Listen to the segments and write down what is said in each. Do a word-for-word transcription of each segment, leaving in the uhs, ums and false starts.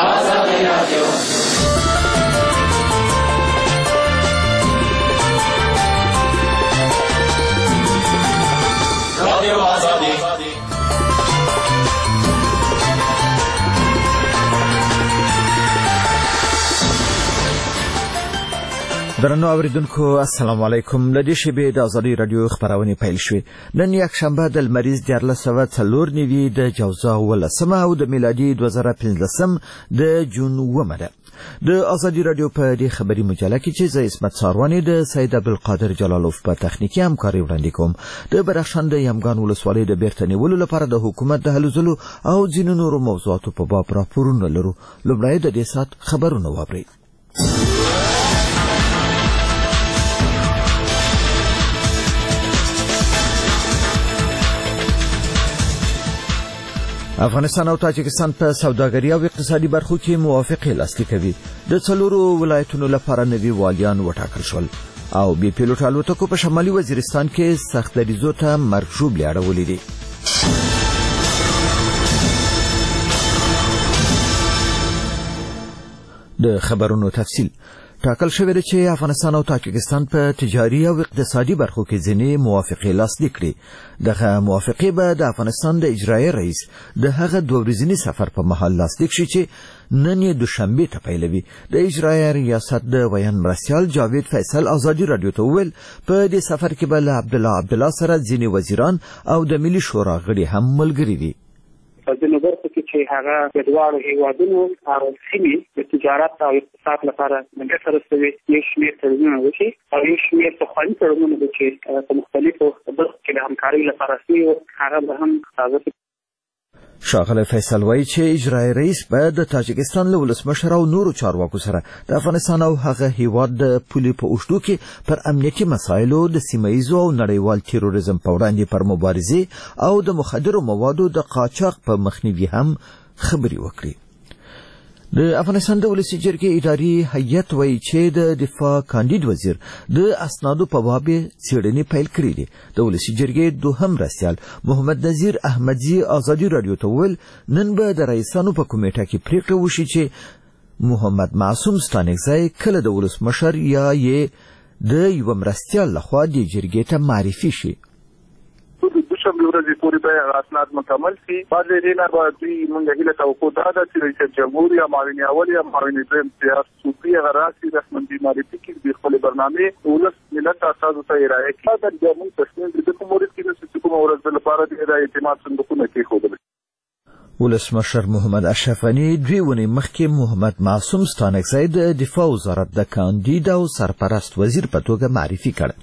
آزادی رادیو رادیو آزادی درنو اوریدونکو السلام علیکم. د دې شیبې د آزادي رادیو خبرونه پیل شوې. نن یک شنبه د لمریز دیارلس سوه څلور نوي د جوزا ولسمه او د میلادي دوه زره پنځلسم د جون اوومه ده. د آزادي رادیو په دې خبري مجله کې چې زه اسمت ساروانی د سید عبدالقادر جلالوف په تخنیکي همکاري وړاندې کوم. د بدخشان د یمګان ولسوالۍ د بیرته نیولو لپاره د حکومت د هلو ځلو او ځینو نورو موضوعاتو په باب راپورونه لرو. لومړی د دې ساعت خبرونه واورئ. افغانستان او تاجکستان په سوداګري او اقتصادي برخو کې موافقې لاسلیک کوي. د څلورو ولایتونو لپاره نوي والیان وټاکل شول او بي پیلوټ الوتکو په شمالي وزیرستان کې سخت دریزو ته مرجوب اړولې دي. د خبرونو تفصیل ټاکل شوی دی چې افغانستان او تاجکستان په تجاري او اقتصادي برخو کې ځینې موافقې لاسلیک کړي. دغه موافقې به د افغانستان د اجرایي رئیس د هغه دوه ورځني سفر په مهال لاسلیک شي چې نن یې دوشنبه ته پیلوي. د اجرایي ریاست د ویان مرستیال جاوید فیصل آزادي رادیو ته وویل په دې سفر کې به له عبدالله عبدالله سره ځینې وزیران او د ملي شورا غړي هم ملګري وي. په دې نظر کې چې هغه د دواړو هیوادونو او سیمې د تجارت او اقتصاد لپاره موږ سره سوي یو شمېر تړونونه وشي او یو شمېر پخواني تړونونه چې په مختلفو برخو کې د همکارۍ لپاره سوي هغه به هم تازه. شاغله فیصل وایي چې اجرایي رئیس به د تاجکستان له ولسمشر او نورو چارواکو سره د افغانستان او هغه هیواد د پولې په اوږدو کې پر امنیتي مسایلو د سیمه‌ییزو او نړیوال تیروریزم په وړاندې پر مبارزې او د مخدرو موادو د قاچاق په مخنیوي هم خبرې وکړي. د افغانستان د ولسي جرګې اداري هیئت وایي چې د دفاع کاندید وزیر د اسنادو په باب څېړنې پیل کړې دي. د ولسي جرګې دوهم رئیس محمد نذیر احمدزي آزادي رادیو ته وویل نن به د رئیسانو په کمیټه کې پریکړه وشي چې محمد معصوم ستانکزی کله د ولسمشر یا یې د یو مرستیال لخوا د جرګې ته معرفي شي. شمل ورځې پورې به اسناد مکمل شي. بعد دې نه به دوی موږ هیله توقع دا ده چې رئیس جمهور یا معاون اول یا معاون دویم سیاست صوفي غراسی رسمندي معرفي کې د خپل برنامه ولس ملت اساسو ته ارائه کړه. دا د موږ تصمیم د کوم ورځ کې چې کوم ورځ لپاره د اعتماد صندوقونه کې خوده. ولسمشر محمد اشرف غني دوی ونی مخکې محمد معصوم ستانکزی د دفاع وزارت د کاندید او سرپرست وزیر په توګه معرفي کړ.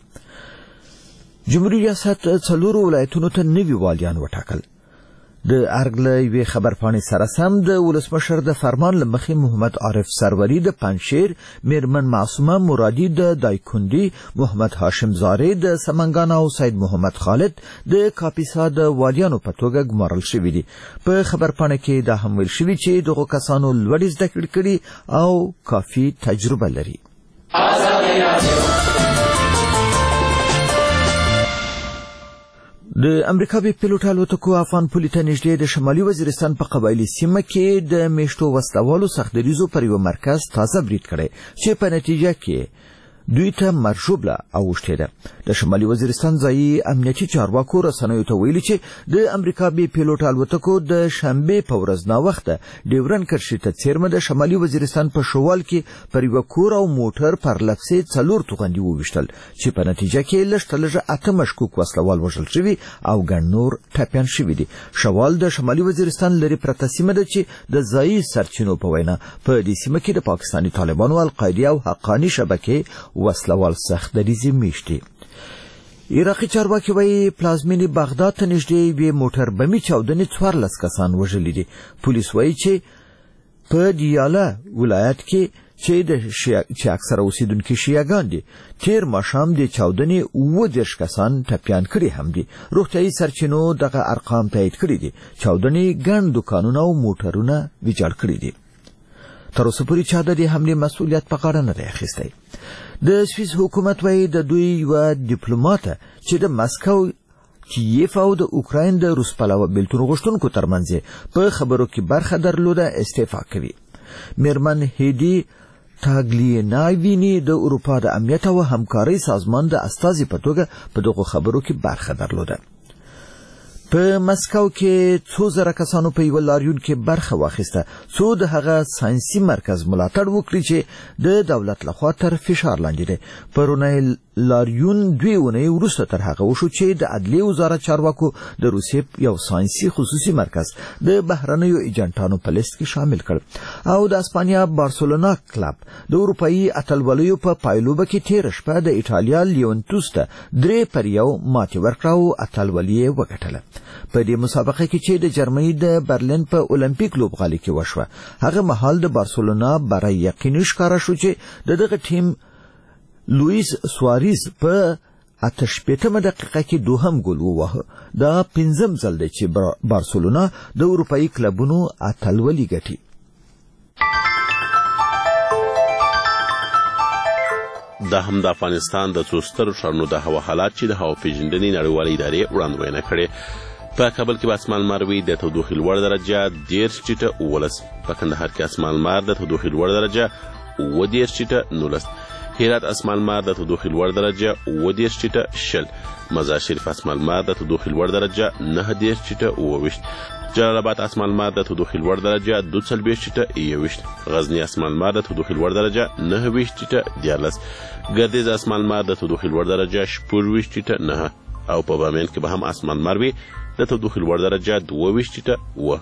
جمهوریت ریاست څلورو ولایتونو ته نوي والیان وټاکل. د ارګ له یوې خبرپاڼې سره سم د ولسمشر د فرمان له مخې محمد عارف سروری د پنجشیر، میرمن معصومه مرادي د دایکندي، محمد هاشم زارې د سمنګان او سید محمد خالد د کاپیسا د والیانو په توګه ګمارل شوي دي. په خبرپاڼه کې دا هم ویل شوي چې دغو کسانو لوړې زده کړې کړي او کافي تجربه لري. د امریکا بي پیلوټ الوتکو افغان پولې ته نږدې د شمالي وزیرستان په قبایلي سیمه کې د میشتو وسلوالو سخت دریزو پر یو مرکز تازه برید کړی چې په نتیجه کې دوی ته مرشوب له اوښتې ده. د شمالي وزیرستان ځایي امنیتي چارواکو رسنیو ته ویلي چې د امریکا بي پیلوټ الوتکو د شنبې په ورځ ناوخته ډیورن کرښې ته څیرمه د شمالي وزیرستان په شوال کې پر یو کور او موټر پر لپسې څلور توغندي وویشتل چې په نتیجه کې لږ تر لږه اته مشکوک وسلوال وژل شوي او ګڼ نور ټپیان شوي دي. شوال د شمالي وزیرستان لري پرته سیمه ده چې د ځایي سرچینو په وینا په دې سیمه کې د پاکستاني طالبانو، القاعده او حقاني شبکې وسلوال سخت دریزې میشتي. عراقي چارواکي وایي پلازمینې بغداد ته نږدې یوې موټر بمي چاودنې څوارلس کسان وژلي دي. پولیس وایي چې په دیاله ولایت کې چې د چې اکثره اوسیدونکي شیعاګان دي تیر ماښام د چاودنې اووه دېرش کسان ټپیان کړي هم دي. روغتیایي سرچینو دغه ارقام تایید کړي دي. چاودنې ګڼ دوکانونه او موټرونه ویجاړ کړي دي. تر اوسه پورې چا د دې حملې مسؤلیت په غاړه نه دی اخیستی. د سویس حکومت وایي د دوی یوه ډیپلوماته چې د مسکو، کیف او د اوکراین د روس پلوه بیلتون غوښتونکو ترمنځ په خبرو کې برخه درلوده استعفا کوي. میرمن هیدی تاګلیناوینی د اروپا د امنیت او همکارۍ سازمان د استازي په توګه په دغه خبرو کې برخه درلوده. په مسکو کې څو زره کسانو په یو لاریون کې برخه واخیسته څو د هغه ساينسي مرکز ملاتړ وکړي چې د دولت لخوا تر فشار لاندې دی. پرونی لاریون دوی ونې وروسته تر هغه وشو چې د عدلیې وزارت چارواکو د روسیې یو ساينسي خصوصي مرکز د بهرنیو ایجنټانو په لیست کې شامل کړ او د اسپانیا بارسلونا کلب د اروپאי اتلولیو په پایلوبه کې تیر شپه د ایټالیا لیونتوس ته درې پر یو ماتې ورکړه او اتلولي وګټله. په دې مسابقه کې چې د جرمني د برلین په اولمپیک لوبغالي کې وشوه هغه مهال د بارسلونا برای یقیني ښکارا شو چې دغه ټیم لوئیس سواریز په اته شپېتمه دقیقه کې دوهم ګول ووهه. دا پنځم ځل دی چې بارسلونا د اروپאי کلبونو اتلولي ګټي. دا هم د افغانستان د څو سترو ښارونو د هوا حالات چې د هوا پیژندنې نړیوالې ادارې وړاندوینه کړې. په کابل کې به اسمان لمر وي د تودوخې لوړه درجه دېرش ټیټه اوولس، په کندهار کې اسمان لمر د تودوخې لوړه درجه اووه دېرش ټیټه نولس، هرات اسمان لمر د تودوخې لوړه درجه اووه دېرش ټیټه شل، مزار شریف اسمان لمر د تودوخې لوړه درجه نهه دېرش ټیټه اووه ویشت، جلال آباد اسمان لمر د تودوخې لوړه درجه دوه څلوېښت ټیټه یو ویشت، غزني اسمان لمر د تودوخې لوړه درجه نهه ویشت ټیټه دیارلس، ګردیز اسمان لمر د تودوخې لوړه درجه شپږ ویشت ټیټه نهه او په بامیان کې به هم اسمان لمر وي د تودوخې لوړه درجه دوه ویشت ټیټه اووه.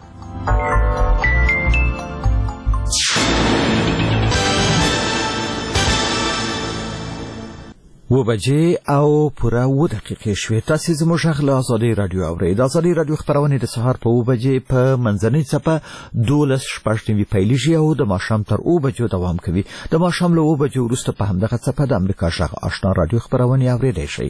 و بجې او پوره اووه دقیقې شوې. تاسې زموږ غږ له ازادۍ راډیو اورئ. د ازادۍ راډیو خپرونې د سهار په اووه بجې په منځنۍ څپه دولس شپږ نوي پیلیږي او د ماښام تر اووه بجو دوام کوي. د ماښام له اووه بجو وروسته په همدغه څپه د امریکا غږ آشنا راډیو خپرونې اورېدی شئ.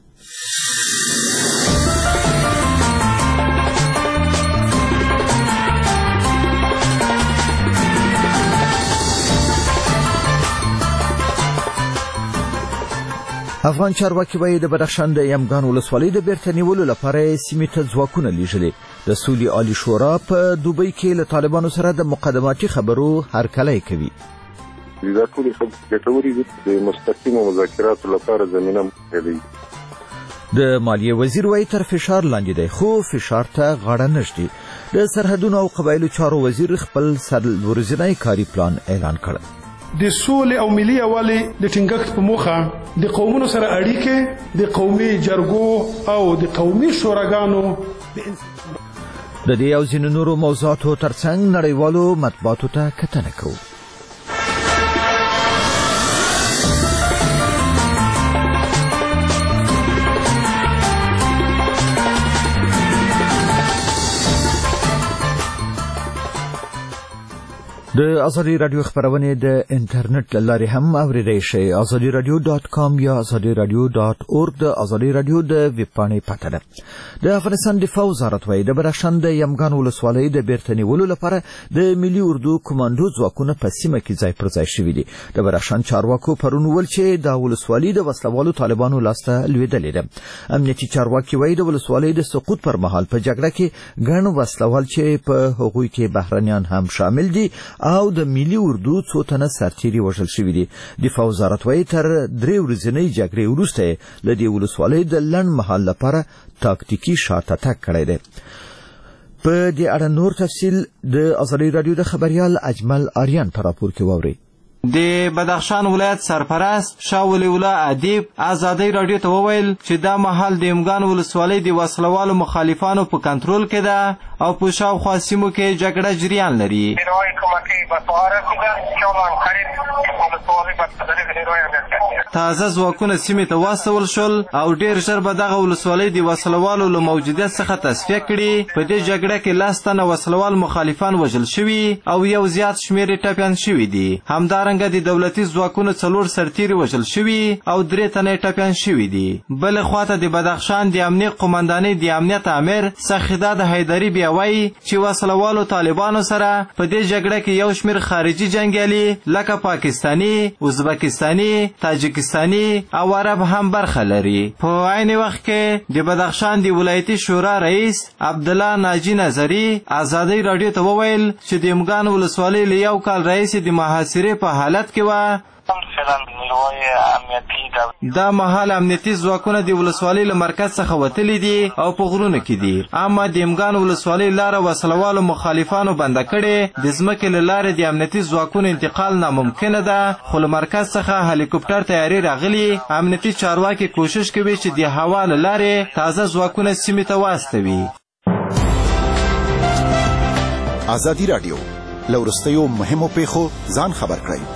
افغان چارواکي وایي د بدخشان د یمګان ولسوالۍ د بیرته نیولو لپاره سیمې ته ځواکونه لیږلي. د سولې عالي شورا په دوبۍ کې له طالبانو سره د مقدماتي خبرو هرکلی کوي. دا ټولې خبرې ګټورې دي د مستقیمو مذاکراتو لپاره زمینه موجوده. د مالیې وزیر وایي تر فشار لاندې دی خو فشار ته غاړه نږدي. د سرحدونو او قبایلو چارو وزیر خپل څلورورځنی کاري پلان اعلان کړ. د سولې او ملي یووالي د ټینګښت په موخه د قومونو سره اړیکې د قومي جرګو او د قومي شوراګانو د دې او ځینو نورو موضوعاتو ترڅنګ نړیوالو مطبوعاتو ته کتنه کوو. د ازادي رادیو خبرونه د انټرنیټ لارې هم اوریدئ شئ. ازادي رادیو ډاټ کام یا ازادي رادیو ډاټ اورګ د ازادي رادیو د ویب پاڼې پته ده. د افغانستان دفاع وزارت وایي د بدخشان د یمګان ولسوالۍ د بیرته نیولو لپاره د ملي اردو کمانډو ځواکونه په سیمه کې ځای پر ځای شوي دي. د بدخشان چارواکو پرون وویل چې دا ولسوالي د وسلوالو طالبانو لاسته لوېدلې ده. امنیتي چارواکي وایي د ولسوالۍ د سقوط پر مهال په جګړه کې ګڼ وسلوال چې په هغوی کې بهرنیان هم شامل دي او د ملي اردو څو تنه سرتیري وژل شوي دي. دفاع وزارت وایي تر درې ورځنۍ جګړې وروسته له دې ولسوالۍ د لنډ مهال لپاره تاکتیکي شاته تګ کړی دی. په دې اړه نور تفصیل د ازادي رادیو د خبريال اجمل آریان په راپور کې واورئ. د بدخشان ولایت سرپرست شاه ولی الله ادیب ازادي رادیو ته وویل چې دا مهال د یمګان ولسوالۍ د وسلوالو مخالفانو په کنټرول کې ده او په شاوخوا سیمو کې جګړه جریان لري. تازه ځواکونه سیمې ته واستول شول او ډېر ژر به دغه ولسوالۍ د وسلوالو له موجودیت څخه تصفیه کړي. په دې جګړه کې لس تنه وسلوال مخالفان وژل شوي او یو زیات شمېر یې ټپیان شوي دي. همدارنګه د دولتي ځواکونو څلور سرتیري وژل شوي او درې تنه ټپیان شوي دي. بلې خواته د بدخشان د امنیه قومندانۍ د امنیت امیر سخیداد حیدري بیا وایي چې وسلوالو طالبانو سره په دې جګړه کې یو شمیر خارجي جنګیالي لکه پاکستاني، ازبکستاني، تاجکستاني او عرب هم برخه لري. په عین وخت کې د بدخشان د ولایتي شورا رئیس عبدالله ناجی نظری ازادي رادیو ته وویل چې د یمګان ولسوالۍ له یو کال راهیسې د محاصرې په حالت کې وه. دا مهال امنیتي ځواکونه د ولسوالۍ له مرکز څخه وتلي دي او په غرونو کې دي، اما د یمګان ولسوالۍ لاره وسلوالو مخالفانو بنده کړې. د ځمکې له لارې د امنیتي ځواکونو انتقال ناممکنه ده، خو له مرکز څخه هلیکوپټر تیاري راغلي. امنیتي چارواکي کوشش کوي چې د هوا له لارې تازه ځواکونه سیمې ته واستوي. ازادي راډیو له وروستیو مهمو پیښو ځان خبر کړئ.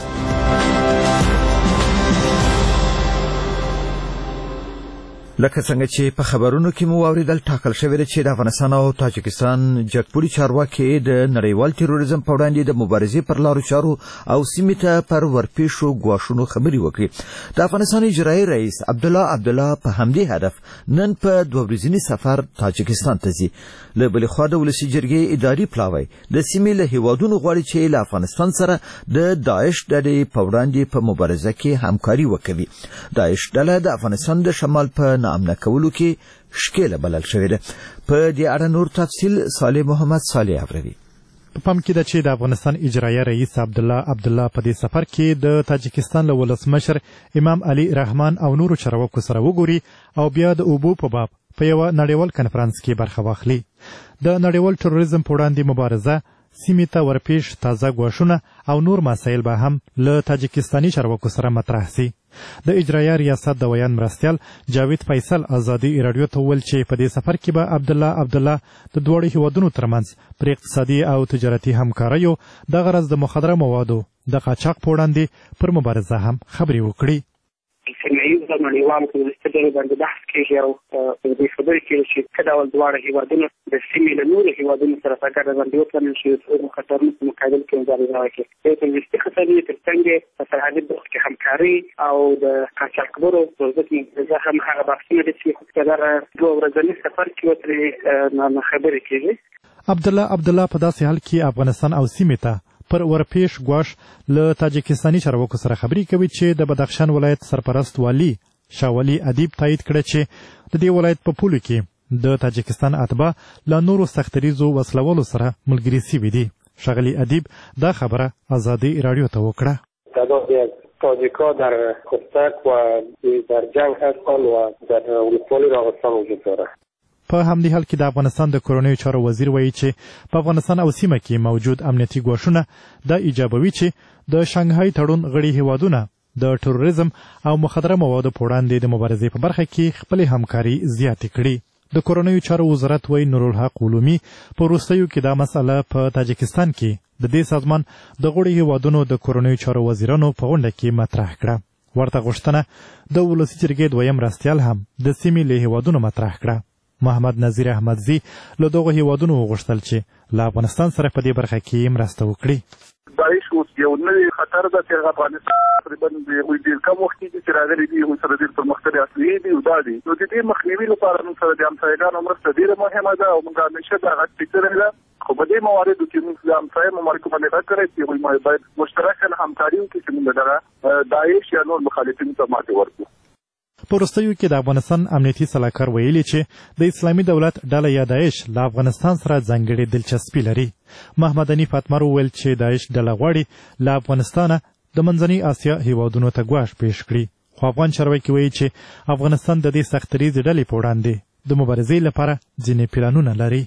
لکه څنګه چې په خبرونو کې مو واوریدل، ټاکل شوې ده چې د افغانستان او تاجکستان جګپوړي چارواکي د نړیوال تروریزم په وړاندې د مبارزې پر لارو چارو او سیمې ته پر ورپېښو ګواښونو خبرې وکړي. د افغانستان اجرایي رئیس عبدالله عبدالله په همدې هدف نن په دوه ورځني سفر تاجکستان ته ځي. له بلې خوا د ولسي جرګې اداري پلاوی د سیمې له هیوادونو غواړي چې له افغانستان سره د داعش ډلې په وړاندې په مبارزه کې همکاري وکوي. داعش ډله د افغانستان د شمال په ناامنه کولو کې شکیله بلل شوې ده. په دې اړه نور تفصیل صالح محمد صالح اوري. په پام کې ده چې د افغانستان اجرایه رئیس عبدالله عبدالله په دې سفر کې د تاجکستان له ولسمشر امام علي رحمان او نورو چارواکو سره وګوري او بیا د اوبو په باب په یوه نړیوال کنفرانس کې برخه واخلي. د نړیوال تروریزم په وړاندې مبارزه، سیمې ته ورپېښ تازه ګواښونه او نور مسایل به هم له تاجکستاني چارواکو سره مطرح سي. د اجرایه ریاست د ویان مرستیال جاوید فیصل ازادي راډیو ته وویل چې په دې سفر کې به عبدالله عبدالله د دواړو هیوادونو ترمنځ پر اقتصادي او تجارتي همکاریو د غرض د مخدره موادو د قاچاق په وړاندې پر مبارزه هم خبرې وکړي. سیمهییز د نړیوالو په ډلو باندې بحث کېږي او په دې خبرې کې چې څه ډول دواړه هیوادونه د سیمې له نورو هیوادونو سره په ګډه باندې وپلان شي د خطرونو په مقابل کې مبارزه وکړي. د تروریستي خطرونو تر څنګ په سرحدي برخو کې همکاري او د قاچاقبرو پر ضد مبارزه هم هغه بحثونه دي چې په دغه دوه ورځني سفر کې ورته خبرې کېږي. عبدالله عبدالله په داسې حال کې افغانستان او سیمې ته پر ورپېښ ګواښ له تاجکستاني چارواکو سره خبرې کوي چې د بدخشان ولایت سرپرست والي شاولي ادیب تایید کړه چې د دې ولایت په پولو کې د تاجکستان اتباع له نورو سختریزو وسلوالو سره ملګري سوي دي. ښاغلي ادیب دا خبره ازادي راډیو ته وکړه. تعدادی از تاجیک‌ها در خستک و در جنگ هستند و در ولسوالی راغستان وجود دارد. په همدې حال کې د افغانستان د کورنیو چارو وزیر وایي چې په افغانستان او سیمه کې موجود امنیتي ګواښونه دا ایجابوي چې د شانګهای تړون غړي هیوادونه د تروریزم او مخدره موادو په وړاندې د مبارزې په برخه کې خپلې همکاري زیاتې کړي. د کورنیو چارو وزارت وایي نورالحق علومي په وروستیو کې دا مسله په تاجکستان کې د دې سازمان د غړي هیوادونو د کورنیو چارو وزیرانو په غونډه کې مطرح کړه. ورته غوښتنه د ولسي جرګې دویم مرستیال هم د سیمې له هیوادونو مطرح کړه. محمد نظیر احمدزي له دغو هیوادونو وغوښتل چې له افغانستان سره په دې برخه کې مرسته وکړي. داعش اوس یو نوی خطر ده چې هغه افغانستان تقریبا د هغوی ډېر کم وخت کې چې راغلي دي، هغوی سره ډېر پرمختللي اسلحې دي او دا دي. نو د دې مخنیوي لپاره موږ سره د همسایګانو مرسته ډېره مهمه ده او موږ همیشه دا غږ پېژنې ده. خو په دې مواردو کې موږ د همسایه ممالکو باندې غږ کړی چې هغوی باید مشترکاً همکاري وکړي چې موږ دغه داعش یا نور مخالفینو ته ماتې ورکړو. په وروستیو کې د افغانستان امنیتي سلاکار ویلي چې د اسلامي دولت ډله یا داعش له افغانستان سره ځانګړې دلچسپي لري. محمد حنیف اتمر وویل چې داعش ډله غواړي له افغانستانه د منځنۍ اسیا هیوادونو ته ګواښ پیش کړي، خو افغان چارواکي وایي چې افغانستان د دې سختریزې ډلې په وړاندې د مبارزې لپاره ځینې پلانونه لري.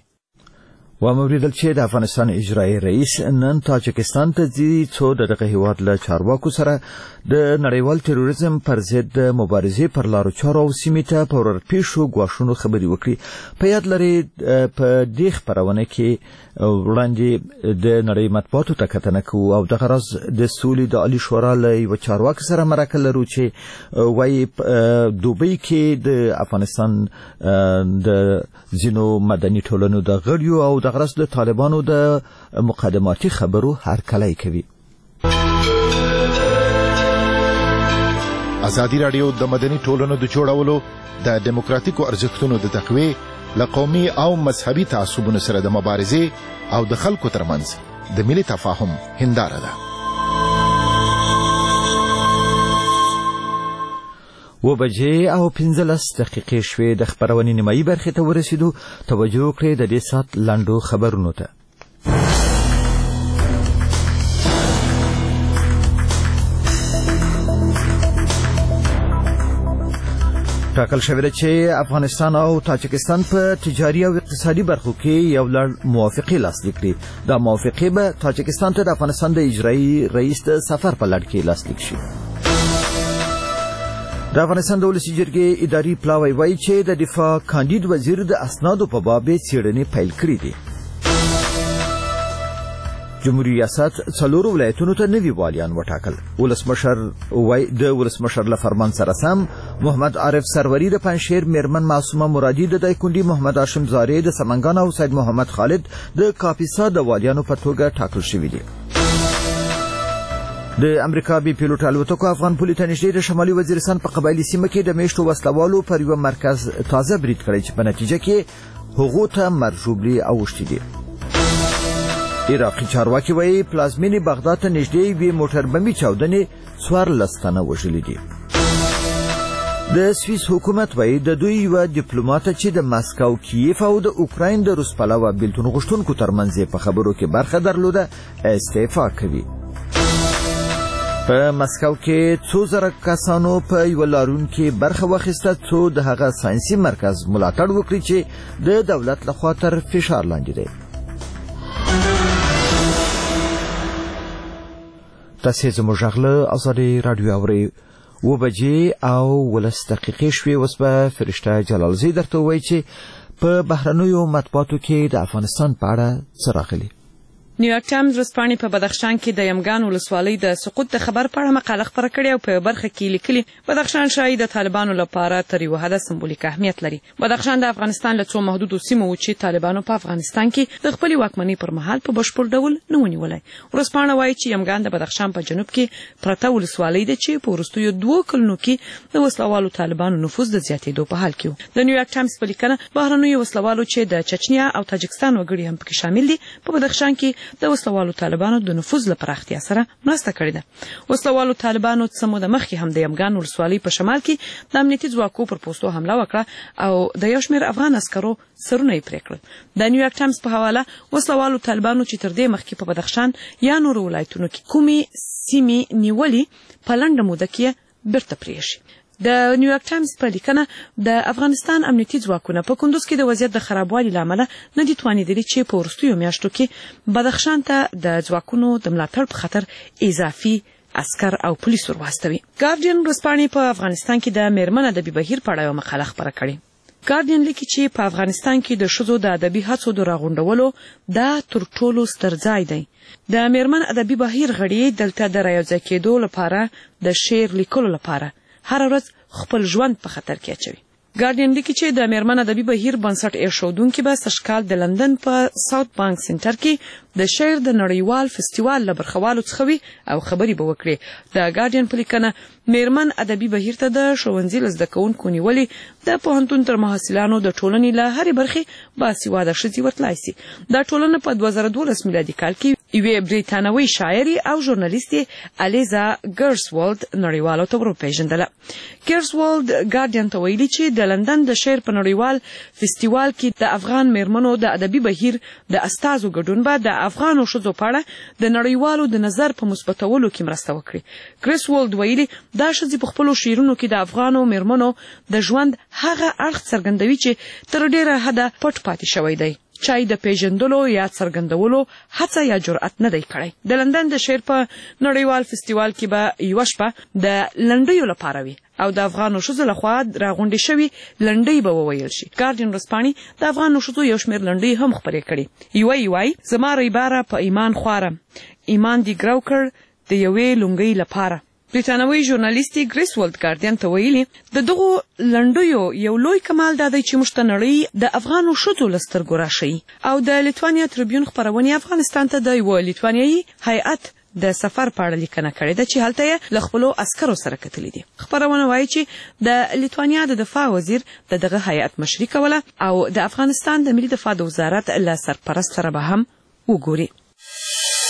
واوریدل چې د افغانستان اجرایي رئیس نن تاجکستان ته ځي څو د دغه هیواد له چارواکو سره د نړیوال تروریزم پر ضد د مبارزې پر لارو چارو او سیمې ته په ورپېښو ګواښونو خبرې وکړي. په یاد لري په دې خپرونه کې وړاندې د نړۍ مطبوعاتو ته کتنه کوو او دغه راز د سولې د عالي شورا له یوه چارواکي سره مرکه لرو چې وایي دوبۍ کې د افغانستان د ځینو مدني ټولنو د غړیو او د غرض د طالبانو د مقدماتي خبرو هرکلی کوي. ازادي راډیو د مدني ټولنو د جوړولو د دیموکراتیکو ارزښتونو د تقویې له قومي او مذهبي تعصبونو سره د مبارزې او د خلکو ترمنځ د ملي تفاهم هنداره ده. و بجې او پنځلس دقیقې شوې د خبرونې نیمایي برخې ته ورسېدو. توجه کړئ د دې ساعت لنډو خبرونو ته. ټاکل شوې ده چې افغانستان او تاجکستان په تجاري او اقتصادي برخو کې یو لړ موافقې لاسلیک کړي. دا موافقې به تاجکستان ته د افغانستان د اجرایي رئیس د سفر په لړ کې لاسلیک شي. د افغانستان د ولسي جرګې اداري پلاوی وایي چې د دفاع کاندید وزیر د اسنادو په باب څېړنې پیل کړې دي. جمهوریت ریاست څلورو ولایتونو ته نوي والیان وټاکل. ولسمشر وای د ولسمشر له فرمان سره سم محمد عارف سروری د پنځشیر، میرمن معصومه مرادي د دایکنډي، محمد هاشم زارې د سمنګان او سید محمد خالد د کاپیسا د والیانو په توګه ټاکل شوي دي. د امریکا بي پیلوټ الوتکو افغان پولې ته نږدې د شمالي وزیرستان په قبایلي سیمه کې د میشتو وسلوالو پر یوه مرکز تازه برید کړی چې په نتیجه کې هغو ته مرجوبلي اوښتي دي. عراقي چارواکي وایي پلازمینې بغداد ته نږدې یوې موټر بمي چاودنې څوارلس تنه وژلي دي. د سویس حکومت وایي د دوی یوه ډیپلوماته چې د ماسکو، کیف او د اوکراین د روس پلوه بیلتون غوښتونکو ترمنځ په خبرو کې برخه درلوده استعفا کوي. په مسکو کې څو زره کسانو په یوه لاریون کې برخه واخیسته څو د هغه ساینسي مرکز ملاتړ وکړي چې د دولت لخوا تر فشار لاندې دی. تاسې زموږ غږ له ازادي راډیو اورئ. اوه بجې او ولس دقیقې شوې. اوس به فرشته جلالزی درته ووایي چې په بهرنیو مطبوعاتو کې د افغانستان په اړه څه راغلي. نیویارک ټایمز ورځپاڼې په بدخشان کې د یمګان ولسوالۍ د سقوط د خبر په اړه مقاله خپره کړې او په برخه کې لیکلي بدخشان شایي د طالبانو لپاره تر یوه حده سمبولیک اهمیت لري. بدخشان د افغانستان له څو محدودو سیمو و چې طالبانو په افغانستان کې د خپلې واکمنۍ پر مهال په بشپړ ډول نه ونیولی. ورځپاڼه وایي چې یمګان د بدخشان په جنوب کې پرته ولسوالۍ ده چې په وروستیو دوو کلونو کې د وسلوالو طالبانو نفوذ د زیاتېدو په حال کې و. د نیویارک ټایمز په لیکنه بهرنیو وسلوالو چې د چچنیا او تاجکستان وګړي هم پکې شامل دي په بدخشان کې د وسلوالو طالبانو د نفوذ له پراختیا سره مرسته کړې ده. وسلوالو طالبانو څه موده مخکې هم د یمګان ولسوالۍ په شمال کې د امنیتي ځواکو پر پوستو حمله وکړه او د یو شمېر افغان عسکرو سرونه یې پرې کړل. د نیویارک ټایمز په حواله وسلوالو طالبانو چې تر دې مخکې په بدخشان یا نورو ولایتونو کې کومې سیمې نیولې په لنډه موده کې بیرته پرېښي. د نیویارک ټایمز په لیکنه د افغانستان امنیتي ځواکونه په کندوز کې د وضعیت د خرابوالي له امله نه دي توانېدلي چې په وروستیو میاشتو کې بدخشان ته د ځواکونو د ملاتړ په خاطر اضافي عسکر او پولیس ور واستوي. ګارډین ورځپاڼې په افغانستان کې د میرمن ادبي بهیر په اړه یوه مقاله خپره کړې. ګارډین لیکي چې په افغانستان کې د ښځو د ادبي هڅو د راغونډولو دا تر ټولو ستر ځای دی. د میرمن ادبي بهیر غړي دلته د رايوځای کېدو لپاره د شعر لیکلو لپاره هر ورځ خپل ژوند په خطر کې اچوي. ګارډین لیکي چې د میرمن ادبي بهیر بنسټ ایښودونکي به سږکال د لندن په ساوث بانک سنټر کې د شعر د نړیوال فستیوال له برخوالو څخه وي او خبرې به وکړي. د ګارډین په لیکنه میرمن ادبي بهیر ته د ښوونځي له زده کوونکو نیولې د پوهنتون تر محصلانو د ټولنې له هرې برخې باسواده ښځې ورتلای سي. دا ټولنه په دوه زره دولس میلادي کال کې یوې بریتانوۍ شاعرې او ژورنالیستې الیزا ګرسولد نړیوالو ته وروپېژندله. ګرسولد ګارډین ته ویلي چې د لندن د شعر په نړیوال فستیوال کې د افغان میرمنو د ادبي بهیر د استازو ګډون به د افغانو ښځو په اړه د نړیوالو د نظر په مثبتولو کې مرسته وکړي. ګرسولد ویلي دا ښځې په خپلو شعرونو کې د افغانو میرمنو د ژوند هغه اړخ څرګندوي چې تر ډېره حده پټ پاتې شوی دی. چای د پیژندلو یا څرګندولو هڅه یا جرأت نه دی کړی. د لندن د شعر په نړیوال فستیوال کې به یوه شپه د لنډیو لپاره وي او د افغانو ښځو لخوا راغونډې شوي لنډۍ به وویل شي. ګارډین ورځپاڼې د افغانو ښځو یو شمېر لنډۍ هم خپرې کړي. یوه یې وایي زما ریباره په ایمان خواره، ایمان دې ګرو کړ د یوې لونګۍ لپاره. بریتانوي ژورنالیستې ګریسولد ګارډین ته ویلي د دغو لنډیو یو لوی کمال دا دی چې موږ ته نړۍ د افغانو ښځو له سترګو راښیي. او د لیتوانیا تریبیون خپرونې افغانستان ته د یوه لیتوانیایي هیئت د سفر په اړه لیکنه کړې ده چې هلته یې له خپلو عسکرو سره کتلي دي. خپرونه وایي چې د لیتوانیا د دفاع وزیر د دغه هیئت مشري کوله او د افغانستان د ملي دفاع د وزارت له سرپرست سره به هم وګوري.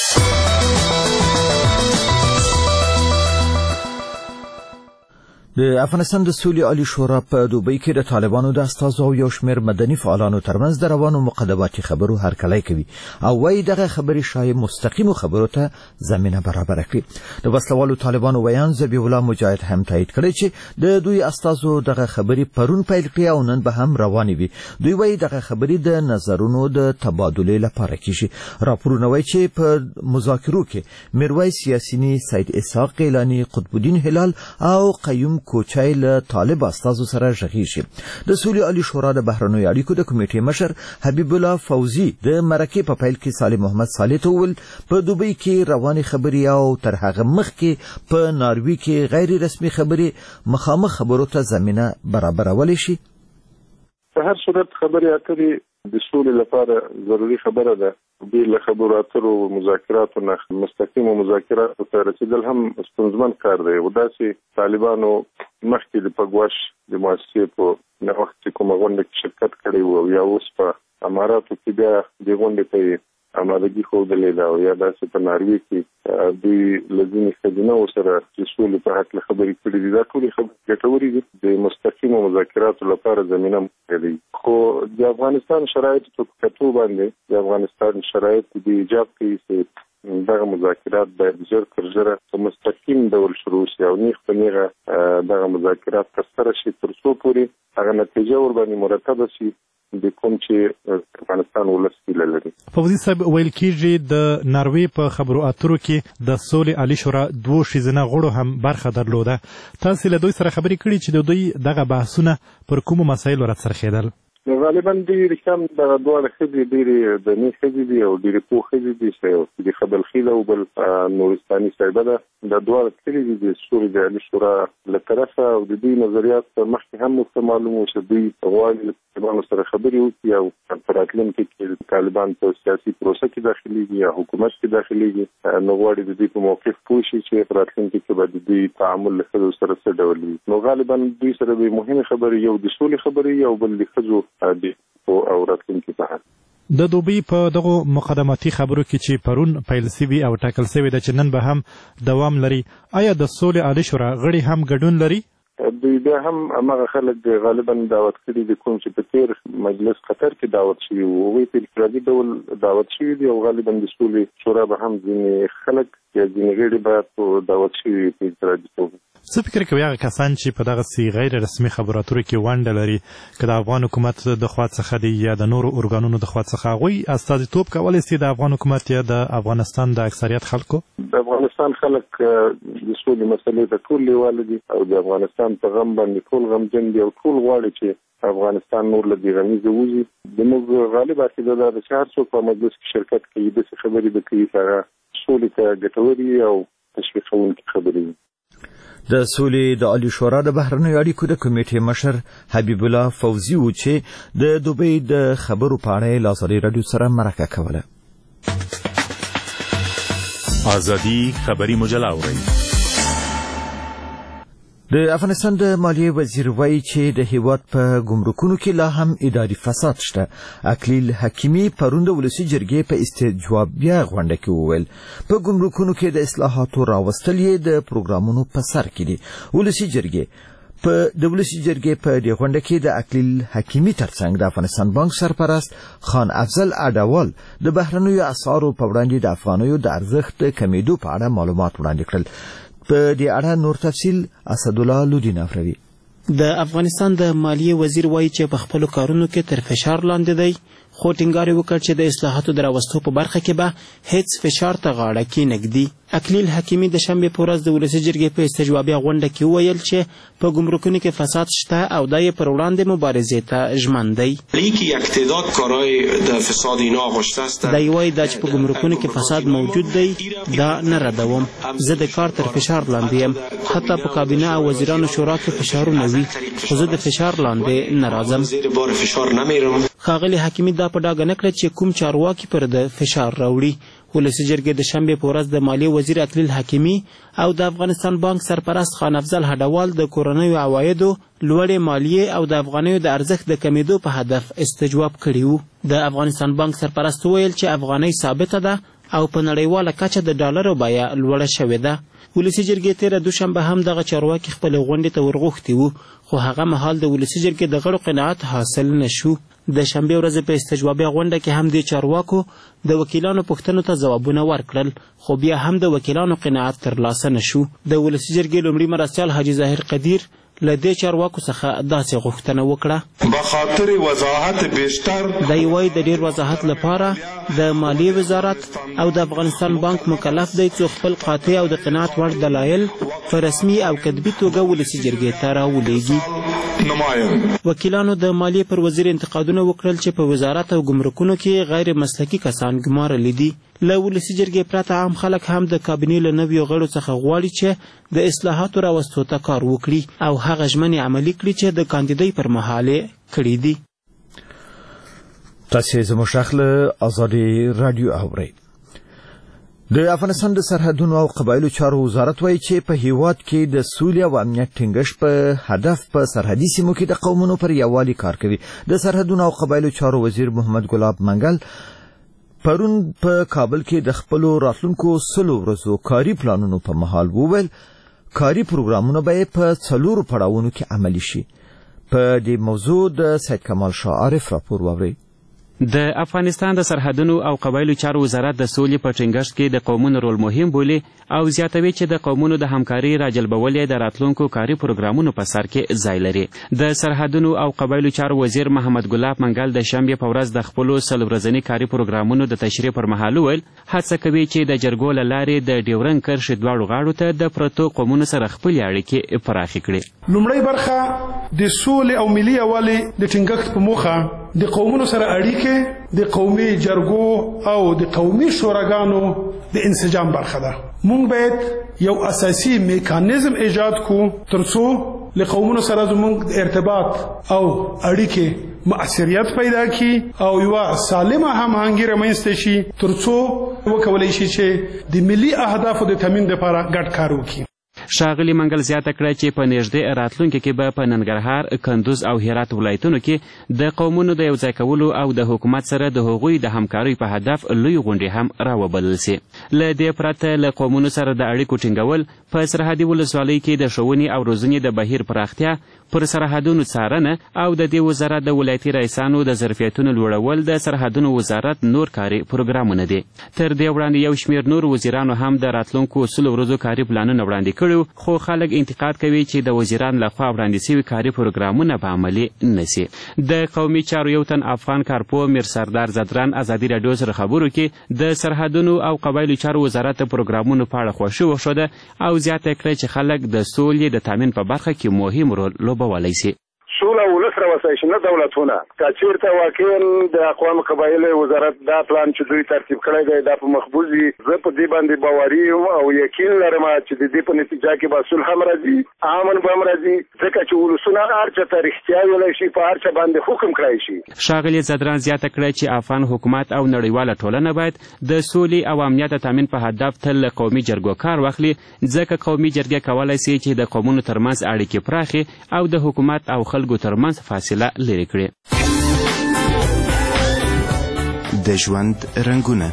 د افغانستان د سولې عالی شورا په دوبۍ کې د طالبانو د استازو او یو شمېر مدني فعالانو ترمنځ د روانو مقدماتي خبرو هرکلی کوي او وايي دغه خبرې شاید مستقیمو خبرو ته زمینه برابره کړي. د وسلوالو طالبانو ویان ذبیح الله مجاهد هم تایید کړی چې د دوی استازو دغه خبرې پرون پیل کړې او نن به هم روانې وي. دوی وايي دغه خبرې د نظرونو د تبادلې لپاره کیږي. راپورونه وايي چې په مذاکرو کې میرویس یاسینی، سید اسحاق قیلانی، قطب الدین هلال او قیوم کوچای له طالب استازو سره ژغېږي. د سولې عالی شورا د بهرنیو اړیکو د کمیټې مشر حبیب الله فوزي د مرکې په پیل کې سالم محمد صالح ته وویل په دوبۍ کې روانې خبرې او تر هغه مخکې په ناروی کې غیر رسمي خبرې مخامخ خبرو ته زمینه برابرولی شي. په هر صورت خبرې اترې د سولې لپاره ضروري خبره ده. بې له خبرو اترو مذاکراتو نه مستقیمو مذاکراتو ته رسیدل هم ستونزمن کار دی. داسې طالبانو مخکې د پګوش د مؤسسې په نوښت کې کومه غونډه کې شرکت کړی و او یا اوس په اماراتو کې بیا د غونډې ته آمادګي ښودلې ده او یا داسې په ناروی کې دوی له ځینې ښځینهو سره د سولې په هکله خبرې کړې دي. دا ټولې خبرې ګټورې دي. د مستقیمو مذاکراتو لپاره زمینه موجوده ده. خو د افغانستان شرایطو په کتو باندې د افغانستان شرایط د ایجاب کوي چې دغه مذاکرات باید ژر تر ژره په مستقیم ډول شروع شي او نیغ په نیغه دغه مذاکرات ترسره شي تر څو پورې هغه نتیجه ورباندې مرتبه شي د کوم چې افغانستان ولس هیله لري. فوزي صاحب، ویل کېږي د ناروی په خبرو اترو کې د سولې عالی شورا دوو ښځینه غړو هم برخه درلوده. تاسې له دوی سره خبرې کړي چې د دوی دغه بحثونه پر کومو مسایلو راڅرخېدل؟ غالبا دوی رښتیا هم دغه دواړه ښځې ډېرې دنې ښځې دي او ډېرې پوه ښځې دي چې د خبلخیله او بل نورستاني صاحبه ده. دا دواړه تللي دي د سولې د عالي شورا له طرفه او د دوی نظریات مخکې هم ورته معلوم و چې دوی غواړي له طالبانو سره خبرې وکړي او په راتلونکي کې طالبان په سیاسي پروسه کې داخليږي یا حکومت کې داخليږي نو غواړي د دوی په موقف پوه شي چې په راتلونکي کې به د دوی تعامل له ښځو سره څه ډول وي. نو غالبا دوی سره به مهمې خبرې یو د سولې خبرې او بل د ښځو دی او راتلونکي په اړه. د دوبۍ په دغو مقدماتي خبرو کې چې پرون پیل سوي او ټاکل سوي ده چې نن به هم دوام لري، آیا د سولې عالی شورا غړي هم ګډون لري؟ دوی بیا هم هماغه خلک غالبا دعوت کړي دي کوم چې په تیر مجلس قطر کې دعوت شوي وو. هغوی په انفرادي ډول دعوت شوي دي او غالبا د سولې شورا به هم ځینې خلک یا ځینې غړي باید په دعوت شوي په انفرادي توګه. څه فکر کوي هغه کسان چې په دغسې غیر رسمي خبرو اترو کې ونډه لري، که د افغان حکومت د خوا څخه دی یا د نورو ارګانونو د خوا څخه، هغوی استازیتوب کولی سي د افغان حکومت یا د افغانستان د اکثریت خلکو؟ د افغانستان خلک د سولې مسلې ته ټول لیواله دي او د افغانستان په غم باندې ټول غمجن دي او ټول غواړي چې افغانستان نور له دې غمیزه ووځي. زموږ غالب عقیده دا ده چې هر څوک په مجلس کې شرکت کوي داسې خبرې به کوي چې هغه سولې ته ګټورې او تشویقونکې خبرې وي. د سولې د عالی شورا د بهرنیو اړیکو د کمیټې مشر حبیب الله فوزي و چې د دوبۍ د خبرو په اړه له ازادي راډیو سره مرکه کوله. ازادي خبري مجله اورئ. د افغانستان د مالیې وزیر وایي چې د هیواد په ګمرکونو کې لا هم اداري فساد شته. اکلیل حکیمي پرون د ولسي جرګې په استجوابیه غونډه کې وویل په ګمرکونو کې د اصلاحاتو راوستل یې د پروګرامونو په سر کې دي. ولسي جرګې په د ولسي جرګې په دې غونډه کې د اکلیل حکیمي ترڅنګ د افغانستان بانک سرپرست خان افضل اډوال د بهرنیو اسعارو په وړاندې د افغانیو د ارزښت کمیدو په اړه معلومات وړاندې کړل. په دې اړه نور تفصیل اسدالله لودین افروی. د افغانستان د مالیې وزیر وایي چې په خپلو کارونو کې تر فشار لاندې دی، خو ټینګار یې وکړ چې د اصلاحاتو د راوستو په برخه کې به هیڅ فشار ته غاړه کېنږدي. اکلیل حکیمي د شنبې په ورځ د ولسي جرګې په استجوابیه غونډه کې وویل چې په ګمرکونو کې فساد شته او دا یې پر وړاندې مبارزې ته ژمن دی. دا یې وایي دا چې په ګمرکونو کې فساد موجود دی دا نه ردوم. زه د کار تر فشار لاندې یم، حتی په کابینه او وزیرانو شورا کې فشارونه وي، خو زه د فشار لاندې نه راځم. ښاغلي حکیمي دا په ډاګه نه کړه چې کوم چارواکي پر د فشار راوړي. ولسي جرګې د شنبې په ورځ د مالیې وزیر اکلیل حکیمي او د افغانستان بانک سرپرست خان افضل هډوال د کورنیو عوایدو لوړې مالیې او د افغانیو د ارزښت د کمیدو په هدف استجواب کړي وو. د افغانستان بانک سرپرست وویل چې افغانۍ ثابته ده او په نړیواله کچه د ډالرو بیه لوړه شوې ده. ولسي جرګې تېره دوشنبه هم دغه چارواکي خپلې غونډې ته ورغوښتي وو، خو هغه مهال د ولسي جرګې د غړو قناعت حاصل نه شو. د شنبې ورځې په استجوابي غونډه کې هم دې چارواکو د وکیلانو پوښتنو ته ځوابونه ورکړل، خو بیا هم د وکیلانو قناعت ترلاسه نه شو. د ولسي جرګې لومړي مرستیال حاجي ظاهر قدیر له دې چارواکو څخه داسې غوښتنه وکړه. بخاطر وضاحت بیشتر دی وایي د ډېر وضاحت لپاره د مالیې وزارت او د افغانستان بانک مکلف دی څو خپل قاطع او د قناعت وړ دلایل په رسمي او کتبي توګه ولسي جرګې ته راولېږي. وکیلانو د مالیې پر وزیر انتقادونه وکړل چې په وزارت او ګمرکونو کې غیر مسلکي کسان ګمارلي دي. له ولسي جرګې پرته عام خلک هم د کابینې له نویو غړو څخه غواړي چې د اصلاحاتو راوستو ته کار وکړي او هغه ژمنې عملي کړي چې د کاندیدۍ پر مهال یې کړي دي. تاسې زموږ غږ له ازادي راډیو اورئ. د افغانستان د سرحدونو او قبایلو چارو وزارت وایي چې په هیواد کې د سولې او امنیت ټینګښت په هدف په سرحدي سیمو کې د قومونو پر یووالي کار کوي. د سرحدونو او قبایلو چارو وزیر محمد ګلاب منګل پرون په کابل کې د خپلو راتلونکو سلو ورځو کاري پلانونو په مهال وویل کاري پروګرامونه به په څلورو پړاوونو کې عملي شي. په دې موضوع د سید کمال شاه عارف راپور واورئ. د افغانستان د سرحدونو او قبایلو چارو وزارت د سولې په ټینګښت کې د قومونو رول مهم بولي او زیاتوي چې د قومونو د همکاري راجلبول یې د راتلونکو کاري پروګرامونو په سر کې ځای لري. د سرحدونو او قبایلو چارو وزیر محمد ګلاب منګل د شنبې په ورځ د خپلو سل ورځني کاري پروګرامونو د تشریح پر مهال وویل هڅه کوي چې د جرګو له لارې د ډیورنډ کرښې دواړو غاړو ته د پرتو قومونو سره خپلې اړیکې پراخې کړي. لومړی برخه د سولې او ملي یووالي د ټینګښت په موخه د قومونو سره اړیکې د قومي جرګو او د قومي شوراګانو د انسجام برخه ده. مونږ باید یو اساسي میکانیزم ایجاد کو ترڅو له قومونو سره زموږ ارتباط او اړیکې مؤثریت پیدا کی او یو سالمه هماهنګي رامنځته شي ترڅو وکولای شي چې د ملي اهدافو د تامین لپاره ګډ کار وکړي. ښاغلي منګل زیاته کړه چې په نږدې راتلونکي کې به په ننګرهار، کندوز او هرات ولایتونو کې د قومونو د یوځای کولو او د حکومت سره د هغوی د همکارۍ په هدف لوی غونډې هم راوبلل سي. له دې پرته له قومونو سره د اړیکو ټینګول، په سرحدي ولسوالیو کې د ښوونې او روزنې د بهیر پراختیا، پر سرحدونو څارنه او د دې وزارت د ولایتي رئیسانو د ظرفیتونو لوړول د سرحدونو وزارت نور کاري پروګرامونه دي. تر دې وړاندې یو شمېر نور وزیرانو هم د راتلونکو سلو ورځو کاري پلانونه وړاندې کړي، خو خلک انتقاد کوي چې د وزیرانو لخوا وړاندې شوي کاري پروګرامونه به عملي نه سي. د قومي چارو یو تن افغان کارپوه میر سردار زدران ازادي راډیو سره خبرو کې د سرحدونو او قبایلو چارو وزارت د پروګرامونو په اړه خوښي وښوده او زیاته کړه چې خلک د سولې د تامین په برخه کې مهم رول لوبولی سي. سوله ولس راوستای شي، نه دولتونه. که چېرته واقعا د اقوام قبایلو وزارت دا پلان چې دوی ترتیب کړی دی دا په مخبوز وي، زه په دې باندې باوري یم او یقین لرم چې د دې په نتیجه کې به صلح هم راځي، امن به هم راځي، ځکه چې ولسونه هر چا ته رښتیا ویلی شي، په هر چا باندې حکم کړی شي. ښاغلي زدران زیاته کړه چې افغان حکومت او نړیواله ټولنه باید د سولې او امنیت تامین په هدف تل له قومي جرګو کار واخلي، ځکه قومي جرګې کولی سي چې د قومونو ترمنځ اړیکې پراخي او د حکومت او خلکو ترمنځ فاصله لرې کړي. د ژوند رنګونه.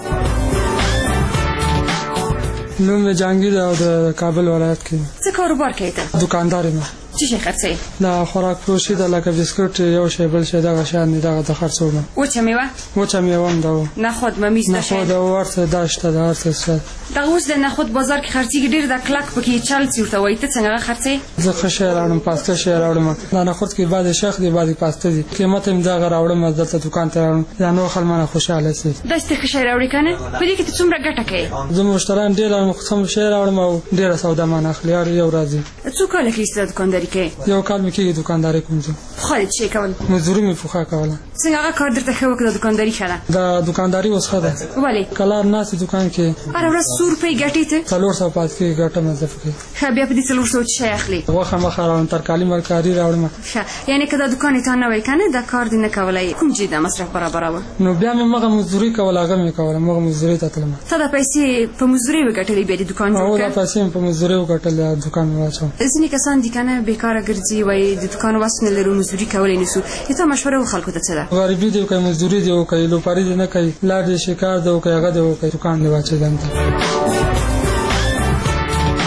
نوم مې جهانګیر او د کابل ولایت کې. څه کاروبار کوې ته؟ دوکاندار یم. څه شی خرڅوې؟ د خوراک فروشي ده، لکه بسکټ، یو شی بل شی، دغه شیان دي، دغه د خرڅوم. وچه میوه؟ وچه میوه هم ده. نخود، ممیز، دشین؟ نخود او هر څه دا شته، د هر څه شته. دغه اوس د نخود بازار کې خرڅېږي، ډېر د کلک پکې چل څي ورته وایي، ته څنګه خرڅوې؟ زه ښه شی راوړم، پاسته شی راوړم. دا نخود کې بعضې شخ دي، بعضې پاسته دي، قیمت یې دغه راوړم، دلته دوکان ته راوړم، دا نور خلک مانه خوشحاله سي. داسې ته ښه شی راوړې که نه؟ په دې کې ته څومره ګټه کوې؟ زه مشتریان ډېر راوړم، خو شی راوړم او ډېره سودا مانه اخلي، هر یو راځي. څو کاله کېږي چې دوکانداري کوې؟ یو کال مې کېږي دوکانداري کوم. زه پخوا دې څه شی کول؟ مزدوري مې پخوا کوله. څنګه هغه کار درته ښه وکړه؟ دوکانداري ښه ده؟ د دوکانداري اوس ښه ده. ولې؟ کلار ناست دوکان کې هره ورځ څو روپۍ ګټې ته؟ څلور سوه پاتې کېږي ګټه مې زه پکې. ښه، بیا په دې څلور سوه څه شی اخلي؟ غوښه مخه راوړم، ترکاري مرکاري راوړم. ښه، یعنې که دا دوکان یې تا نه وی که نه، دا کار دې نه کولی، کوم چې دا مصرف برابروه؟ نو بیا مې مغه مزدوري کوله، هغه مې کوله، مغه مزدورۍ ته تلم. تا دا پیسې په مزدورۍ وګټلې، بیا دې دوکان جوړ کړ؟ هو، دا پیسې مې په مزدورۍ وګټلې، دوکان مې واچوم. ځینې کسان دي که نه بېکاره ګرځي، وایي د دوکان وس نه لرو، مزدوري کولی نه سو. ته مشوره و خلکو ته څه ده؟ غریبي دې وکړي، مزدوري دې وکړي، لوپاري دې نه کوي، لار دې شکار دې وکړي، هغه دې وکړي، دوکان دې واچوي دلته.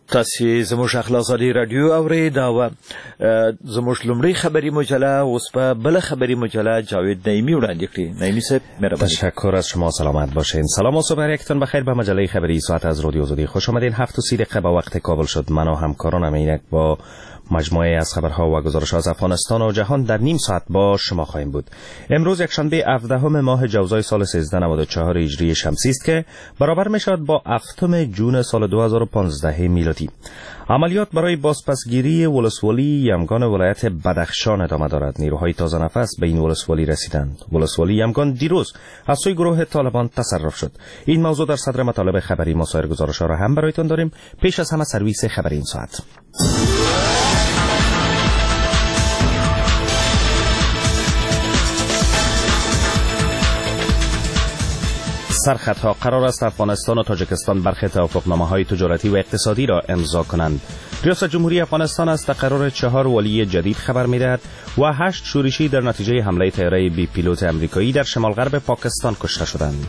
تاسو زموږ اخلاق زادي رادیو اورئ دا و زموږ لومړی خبری مجله اوس په بل خبری مجله جاوید نعیمی وړاندې کړي. نعیمی صاحب مهرباني. تشکر از شما، سلامت باشین. سلام و صبح یکتون بخیر به مجله خبری ساعت از رادیو آزادی خوش آمدین. هفت و سی دقیقه به وقت کابل شد. من و همکارانم اینک با مجموعه از خبرها و گزارش از افغانستان و جهان در نیم ساعت با شما خواهیم بود. امروز یکشنبه هفدهم ماه جوزای سال سیزده نود و چهار هجری شمسی است که برابر میشود با هفتم جون سال دو هزار و پانزده میلادی. عملیات برای بازپسگیری ولسوالی یمگان ولایت بدخشان ادامه دارد. نیروهای تازه نفس به این ولسوالی رسیدند. ولسوالی یمگان دیروز از سوی گروه طالبان تصرف شد. این موضوع در صدر مطالب خبری ما. سایر گزارش‌ها را هم برایتان داریم. پیش از همه سرویس خبری این ساعت. سرخطها قرار است افغانستان و تاجیکستان برخی توافقنامه‌های تجارتی و اقتصادی را امضا کنند. ریاست جمهوری افغانستان از تقرر چهار والی جدید خبر می‌دهد و هشت شورشی در نتیجه حمله طیاره بی پیلوت آمریکایی در شمال غرب پاکستان کشته شدند.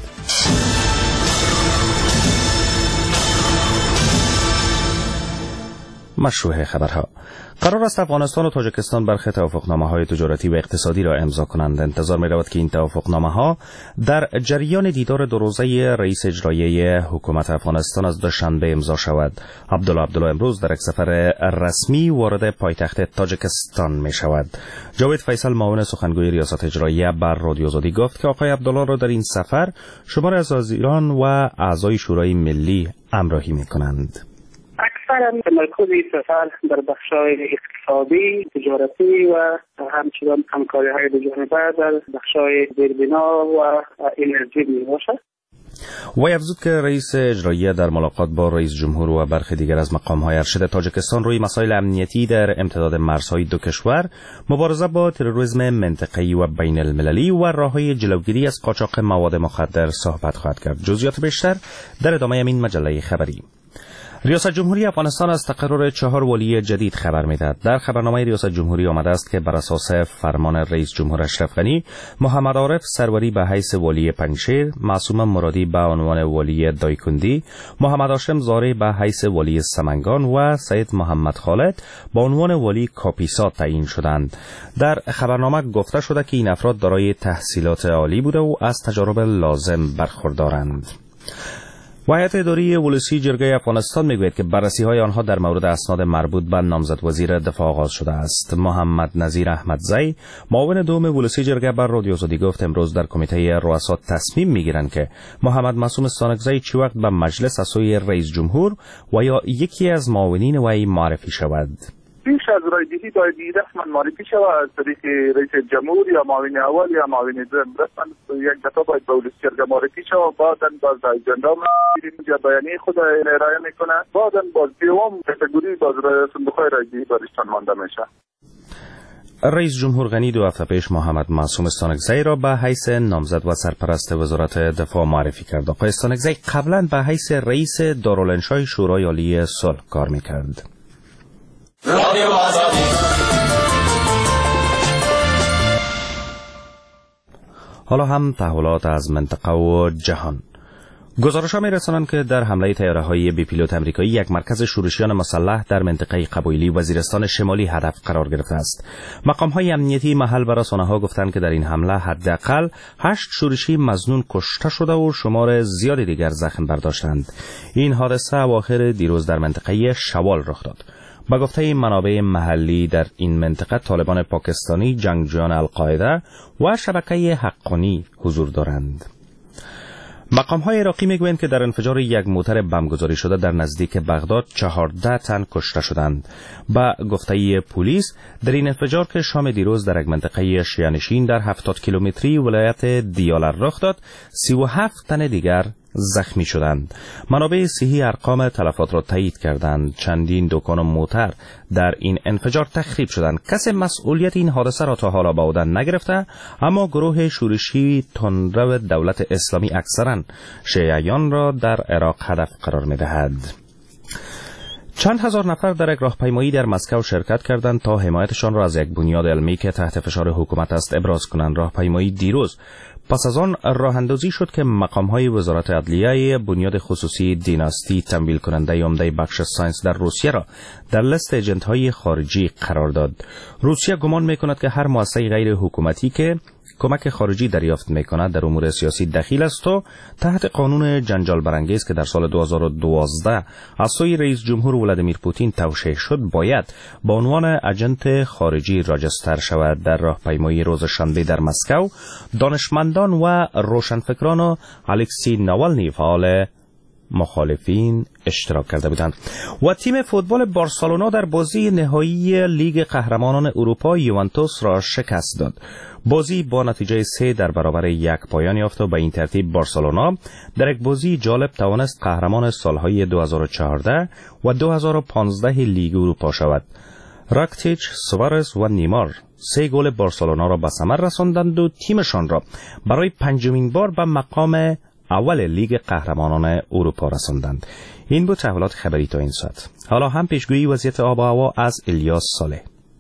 مشروع خبرها. قرار است افغانستان و تاجیکستان برخی توافقنامه‌های تجارتی و اقتصادی را امضا کنند. انتظار می‌رود که این توافقنامه‌ها در جریان دیدار دو روزه رئیس اجرایی حکومت افغانستان از دوشنبه امضا شود. عبدالله عبدالله امروز در یک سفر رسمی وارد پایتخت تاجیکستان می‌شود. جاوید فیصل معاون سخنگوی ریاست اجرایی بر رادیو آزادی گفت که آقای عبدالله را در این سفر شماری از وزیران و اعضای شورای ملی همراهی می‌کنند. اکثرا تمرکز این سفر در بخش‌های اقتصادی، تجارتی و همچنان همکاری‌های دو جانبه در بخش‌های زیربنا و انرژی میباشد. وی افزود که رئیس اجرایی در ملاقات با رئیس جمهور و برخی دیگر از مقام‌های ارشد تاجیکستان روی مسائل امنیتی در امتداد مرزهای دو کشور، مبارزه با تروریسم منطقه‌ای و بین المللی و راه‌های جلوگیری از قاچاق مواد مخدر صحبت خواهد کرد. جزئیات بیشتر در ادامه این مجله خبری. ریاست جمهوری افغانستان از تقرر چهار والی جدید خبر می‌دهد. در خبرنامه ریاست جمهوری آمده است که بر اساس فرمان رئیس جمهور اشرف غنی، محمد عارف سروری به حیث والی پنجشیر، معصومه مرادی به عنوان والی دایکندی، محمد هاشم زاری به حیث والی سمنگان و سید محمد خالد به عنوان والی کاپیسا تعیین شدند. در خبرنامه گفته شده که این افراد دارای تحصیلات عالی بوده و از تجارب لازم برخوردارند. هیئت اداری ولسی جرگه افغانستان میگوید که بررسی‌های آنها در مورد اسناد مربوط به نامزد وزیر دفاع آغاز شده است. محمد نظیر احمدزی، معاون دوم ولسی جرگه بر رادیو آزادی گفت امروز در کمیته رؤسا تصمیم میگیرند که محمد معصوم استانکزی چی وقت به مجلس از سوی رئیس جمهور و یا یکی از معاونین وی معرفی شود. پیش از رایگیری باید رسما معرفی شود از طریق رئیس جمهور یا معاون اول یا معاون دوم. رسما یک دفعه باید به ولسی جرگه معرفی شود. بعدا باز اجندا یا بیانیه خود ارائه میکنه. بعدا باز دوم کاتگوری باز صندوق رایگیری برشتان مانده میشه. رئیس جمهور غنی دو هفته پیش محمد معصوم استانکزی را به حیث نامزد و سرپرست وزارت دفاع معرفی کرد. آقای استانکزی قبلا به حیث رئیس دارالانشای شورای عالی صلح کار میکرد. رادیو آزادی. حالا هم تحولات از منطقه و جهان. گزارش‌ها می‌رسانند که در حمله طیاره‌های بی پیلوت آمریکایی یک مرکز شورشیان مسلح در منطقه قبایلی وزیرستان شمالی هدف قرار گرفته است. مقام‌های امنیتی محل به رسانه‌ها گفتند که در این حمله حداقل هشت شورشی مظنون کشته شده و شمار زیادی دیگر زخم برداشتند. این حادثه اواخر دیروز در منطقه شوال رخ داد. با گفته منابع محلی در این منطقه طالبان پاکستانی، جنگجویان القاعده و شبکه حقانی حضور دارند. مقام‌های عراقی میگویند که در انفجار یک موتر بمبگذاری شده در نزدیک بغداد چهارده تن کشته شدند. با گفته پلیس در این انفجار که شام دیروز در یک منطقه شیعه‌نشین در هفتاد کیلومتری ولایت دیالر رخ داد، سی و هفت تن دیگر زخمی شدند. منابع صحی ارقام تلفات را تایید کردند. چندین دکان و موتر در این انفجار تخریب شدند. کسی مسئولیت این حادثه را تا حالا به عهده نگرفته، اما گروه شورشی تندرو دولت اسلامی اکثرا شیعیان را در عراق هدف قرار می‌دهد. چند هزار نفر در یک راهپیمایی در مسکو شرکت کردند تا حمایتشان را از یک بنیاد علمی که تحت فشار حکومت است ابراز کنند. راهپیمایی دیروز پس از آن راه اندازی شد که مقام‌های وزارت عدلیه بنیاد خصوصی دیناستی تمویل کننده عمده بخش ساینس در روسیه را در لیست ایجنت‌های خارجی قرار داد. روسیه گمان می‌کند که هر مؤسسه غیر حکومتی که کمک خارجی دریافت می‌کند در امور سیاسی دخیل است و تحت قانون جنجال برانگیز که در سال دو هزار و دوازده از سوی رئیس جمهور ولادیمیر پوتین توشیح شد باید با عنوان اجنت خارجی راجستر شود. در راهپیمایی روز شنبه در مسکو دانشمندان و روشنفکران و الکسی ناوالنی فعال مخالفین اشتراک کرده بودند. و تیم فوتبال بارسلونا در بازی نهایی لیگ قهرمانان اروپا یوونتوس را شکست داد. بازی با نتیجه سه در برابر یک پایان یافت و به این ترتیب بارسلونا در یک بازی جالب توانست قهرمان سالهای دو هزار و چهارده و دو هزار و پانزده لیگ اروپا شود. راکتیچ، سوارز و نیمار سه گل بارسلونا را به ثمر رساندند و تیمشان را برای پنجمین بار به مقام اول لیگ قهرمانان اروپا رساندند. این بود تحولات خبری تا این ساعت. حالا هم پیشگویی وضعیت آب و هوا از الیاس صالح.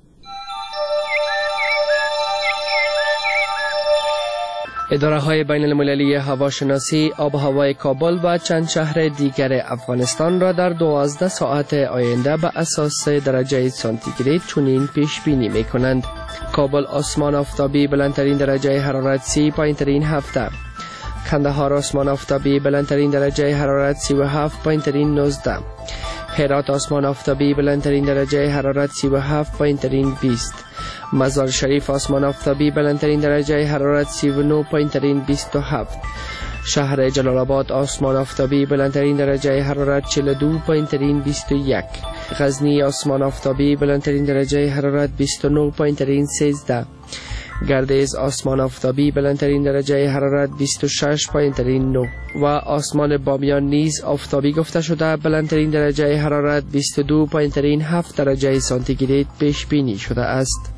اداره های بین المللی هواشناسی آب و هوای کابل و چند شهر دیگر افغانستان را در دوازده ساعت آینده به اساس درجه سانتیگراد چنین پیش بینی می کنند. کابل آسمان آفتابی بلندترین درجه حرارت سی، پایینترین هفته. کندهار آسمان آفتابی بلندترین درجه حرارت سی و هفت، پایینترین نوزده. هرات آسمان آفتابی بلندترین درجه حرارت سی و هفت، پایینترین بیست. مزار شریف آسمان آفتابی بلندترین درجه حرارت سی و نه، پایینترین بیست و هفت. شهر جلال آباد آسمان آفتابی بلندترین درجه حرارت چهل و دو، پایینترین بیست و یک. غزنی آسمان آفتابی بلندترین درجه حرارت بیست و نه، پایینترین سیزده. گردیز آسمان آفتابی بلندترین درجه حرارت بیست و شش، پایینترین نه. و آسمان بامیان نیز آفتابی گفته شده بلندترین درجه حرارت بیست و دو، پایینترین هفت درجه سانتیگراد پیش بینی شده است.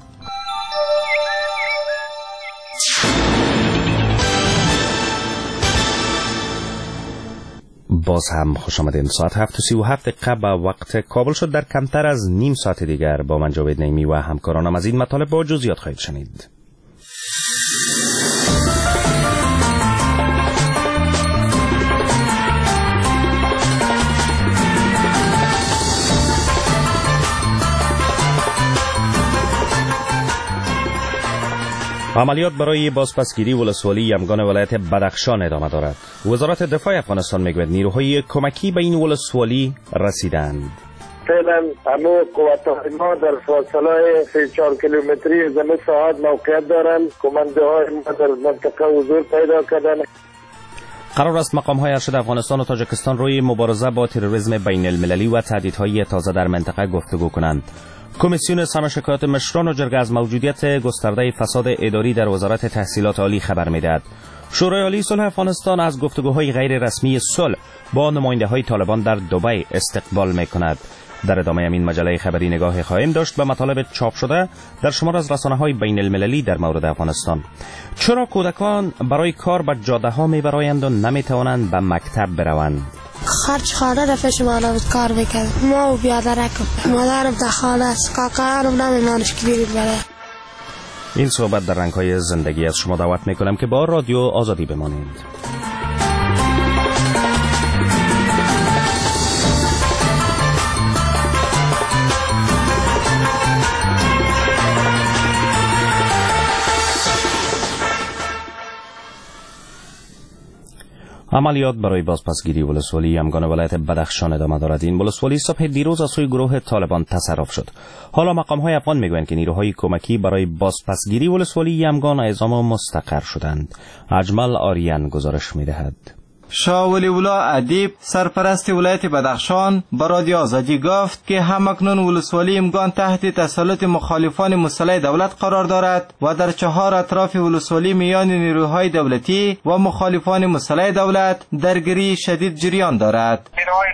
باز هم خوش آمدین. ساعت هفت و سی و هفت دقیقه به وقت کابل شد. در کمتر از نیم ساعت دیگر با من جاوید نعیمی و همکارانم از این مطالب با جزئیات خواهید شنید. عملیات برای بازپسگیری ولسوالی یمگان ولایت بدخشان ادامه دارد. وزارت دفاع افغانستان میگوید نیروهای کمکی به این ولسوالی رسیدند. فعلا همه قوات ما در فاصله سه چهار کیلومتری زمین ساعت موقعیت دارند. کمانده های ما در منطقه حضور پیدا کردند. قرار است مقام‌های ارشد افغانستان و تاجیکستان روی مبارزه با تروریسم بین المللی و تهدیدهای تازه در منطقه گفتگو کنند. کمیسیون سم شکایات مشران و جرگه از موجودیت گسترده فساد اداری در وزارت تحصیلات عالی خبر می‌دهد. شورای عالی صلح افغانستان از گفتگوهای غیر رسمی صلح با نماینده‌های طالبان در دبی استقبال می‌کند. در ادامه این مجله خبری نگاه خواهیم داشت به مطالب چاپ شده در شمار از رسانه‌های بین المللی در مورد افغانستان. چرا کودکان برای کار به جاده‌ها می‌برایند و نمی‌توانند به مکتب بروند؟ خرج خانه رفش مالا بود کار میکرد. ما و بیادرکم مادرم در خانه است. کاکارم نمیمانش که بیرید بره. این صحبت در رنگ‌های زندگی از شما دعوت میکنم که با رادیو آزادی بمانید. عملیات برای بازپسگیری ولسوالی یمگان ولایت بدخشان ادامه دارد. این ولسوالی صبح دیروز از سوی گروه طالبان تصرف شد. حالا مقام‌های افغان میگویند که نیروهای کمکی برای بازپسگیری ولسوالی یمگان اعزام و مستقر شدند. اجمل آریان گزارش می‌دهد. شاه ولی الله ادیب سرپرست ولایت بدخشان با رادیو آزادی گفت که همکنون ولسوالی یمگان تحت تسلط مخالفان مسلح دولت قرار دارد و در چهار اطراف ولسوالی میان نیروهای دولتی و مخالفان مسلح دولت درگیری شدید جریان دارد. نیروهای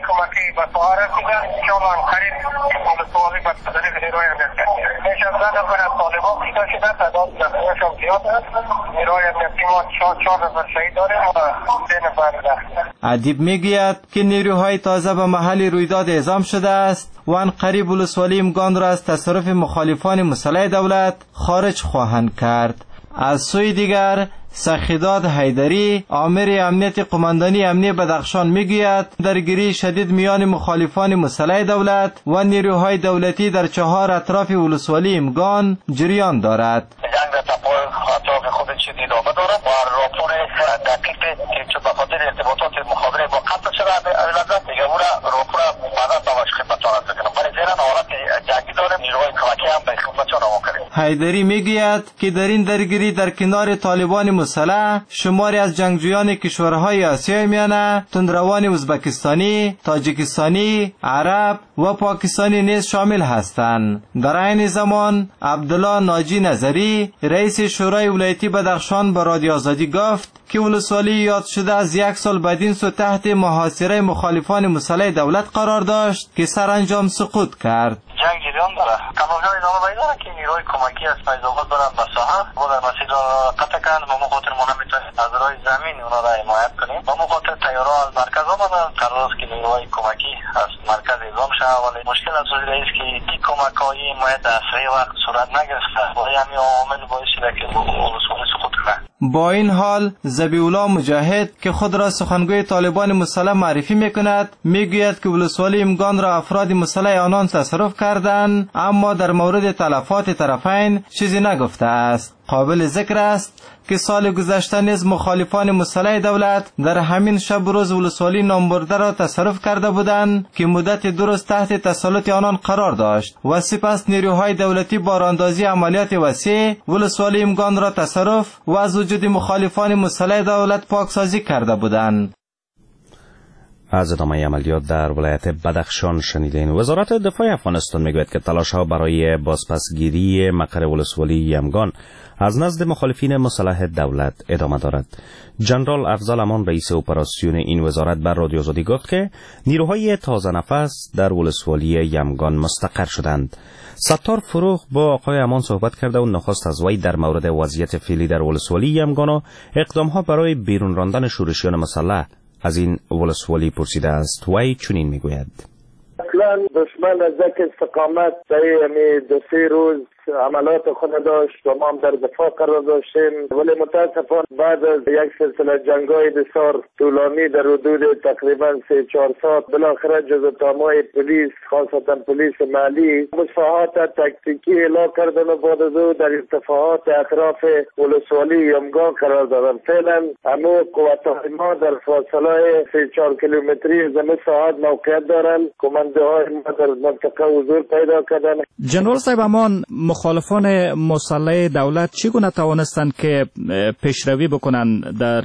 کمکی به سوار رسیدن چون قریب ولسوالی به طریق نیروی امنیتی میش از زن کنه طالبان کشته شده تعداد زخمی‌هاشون زیاد است. نیروی امنیتی ما چهار نفر شهید داریم و سه نفر زخمی. ادیب میگوید که نیروهای تازه به محل رویداد اعزام شده است و آن قریب ولسوالی امگان را از تصرف مخالفان مسلح دولت خارج خواهند کرد. از سوی دیگر سخیداد حیدری آمر امنیت قماندانی امنی بدخشان میگوید درگیری شدید میان مخالفان مسلح دولت و نیروهای دولتی در چهار اطراف ولسوالی امگان جریان دارد. جنگ در اطراف خودش ادامه دارد و راپور دقیق که به خاطر ارتباطات مخابره با قطع شده علت دیگه اون راپور بعدا تواش خدمتتان عرض کنم. برای زیرا حالت جنگی داره نیروهای کمکی هم به خدمتتان آمده. حیدری میگوید که در این درگیری در کنار طالبان مسلح شماری از جنگجویان کشورهای آسیای میانه، تندروان ازبکستانی، تاجیکستانی، عرب و پاکستانی نیز شامل هستند. در عین زمان عبدالله ناجی نظری رئیس شورای ولایتی بدخشان به رادیو آزادی گفت که ولسوالی یاد شده از یک سال بعدین سو تحت محاصره مخالفان مسلح دولت قرار داشت که سرانجام سقوط کرد. جنگ جریان داره. کمابجا ادامه پیدا داره که نیروی کمکی از فیض‌آباد برن به ساحه و در مسیر را قطع کردن و ما خاطر ما نمیتونیم از راه زمین اونا را حمایت کنیم و ما خاطر تیارها از مرکز آمدن قرار است که نیروی کمکی از مرکز اعزام شود ولی مشکل از وجود است که این کمک‌های حمایت در اسرع وقت صورت نگرفته و همین عوامل باعث شده که ولسوالی سقوط کنه. با این حال ذبیح‌الله مجاهد که خود را سخنگوی طالبان مسلح معرفی میکند میگوید که ولسوالی امگان را افراد مسلح آنان تصرف کردند اما در مورد تلفات طرفین چیزی نگفته است. قابل ذکر است که سال گذشته نیز مخالفان مسلح دولت در همین شب روز ولسوالی نامبرده را تصرف کرده بودند که مدت دو روز تحت تسلط آنان قرار داشت و سپس نیروهای دولتی با راهاندازی عملیات وسیع ولسوالی امگان را تصرف و از وجود مخالفان مسلح دولت پاکسازی کرده بودند. از ادامه عملیات در ولایت بدخشان شنیدین. وزارت دفاع افغانستان میگوید که تلاش‌ها برای بازپسگیری مقر ولسوالی یمگان از نزد مخالفین مسلح دولت ادامه دارد. جنرال افضل امان رئیس اپراسیون این وزارت بر رادیو آزادی گفت که نیروهای تازه نفس در ولسوالی یمگان مستقر شدند. ستار فروغ با آقای امان صحبت کرده و نخواست از وی در مورد وضعیت فعلی در ولسوالی یمگان و اقدام‌ها برای بیرون راندن شورشیان مسلح از این ولسوالی پرسیده است. وی چنین میگوید: اصلا دشمن از یک استقامت طی دو سه روز عملات خود داشت و ما هم در دفاع قرار داشتیم ولی متاسفانه بعد از یک سلسله جنگ‌های بسیار طولانی در حدود تقریبا سه چهار ساعت بالاخره جزو تام‌های پلیس خاصتا پلیس محلی مصافحات تاکتیکی اعلام کردن و بعد از او در ارتفاعات اطراف ولسوالی یمگان قرار دادن. فعلا همه قوت‌های ما در فاصله سه چهار کیلومتری زمین ساحت موقعیت دارند. کمانده‌های ما در منطقه حضور پیدا کردن. جنرال صاحب امان، مخالفان مسلح دولت چگونه توانستند که پیشروی بکنند در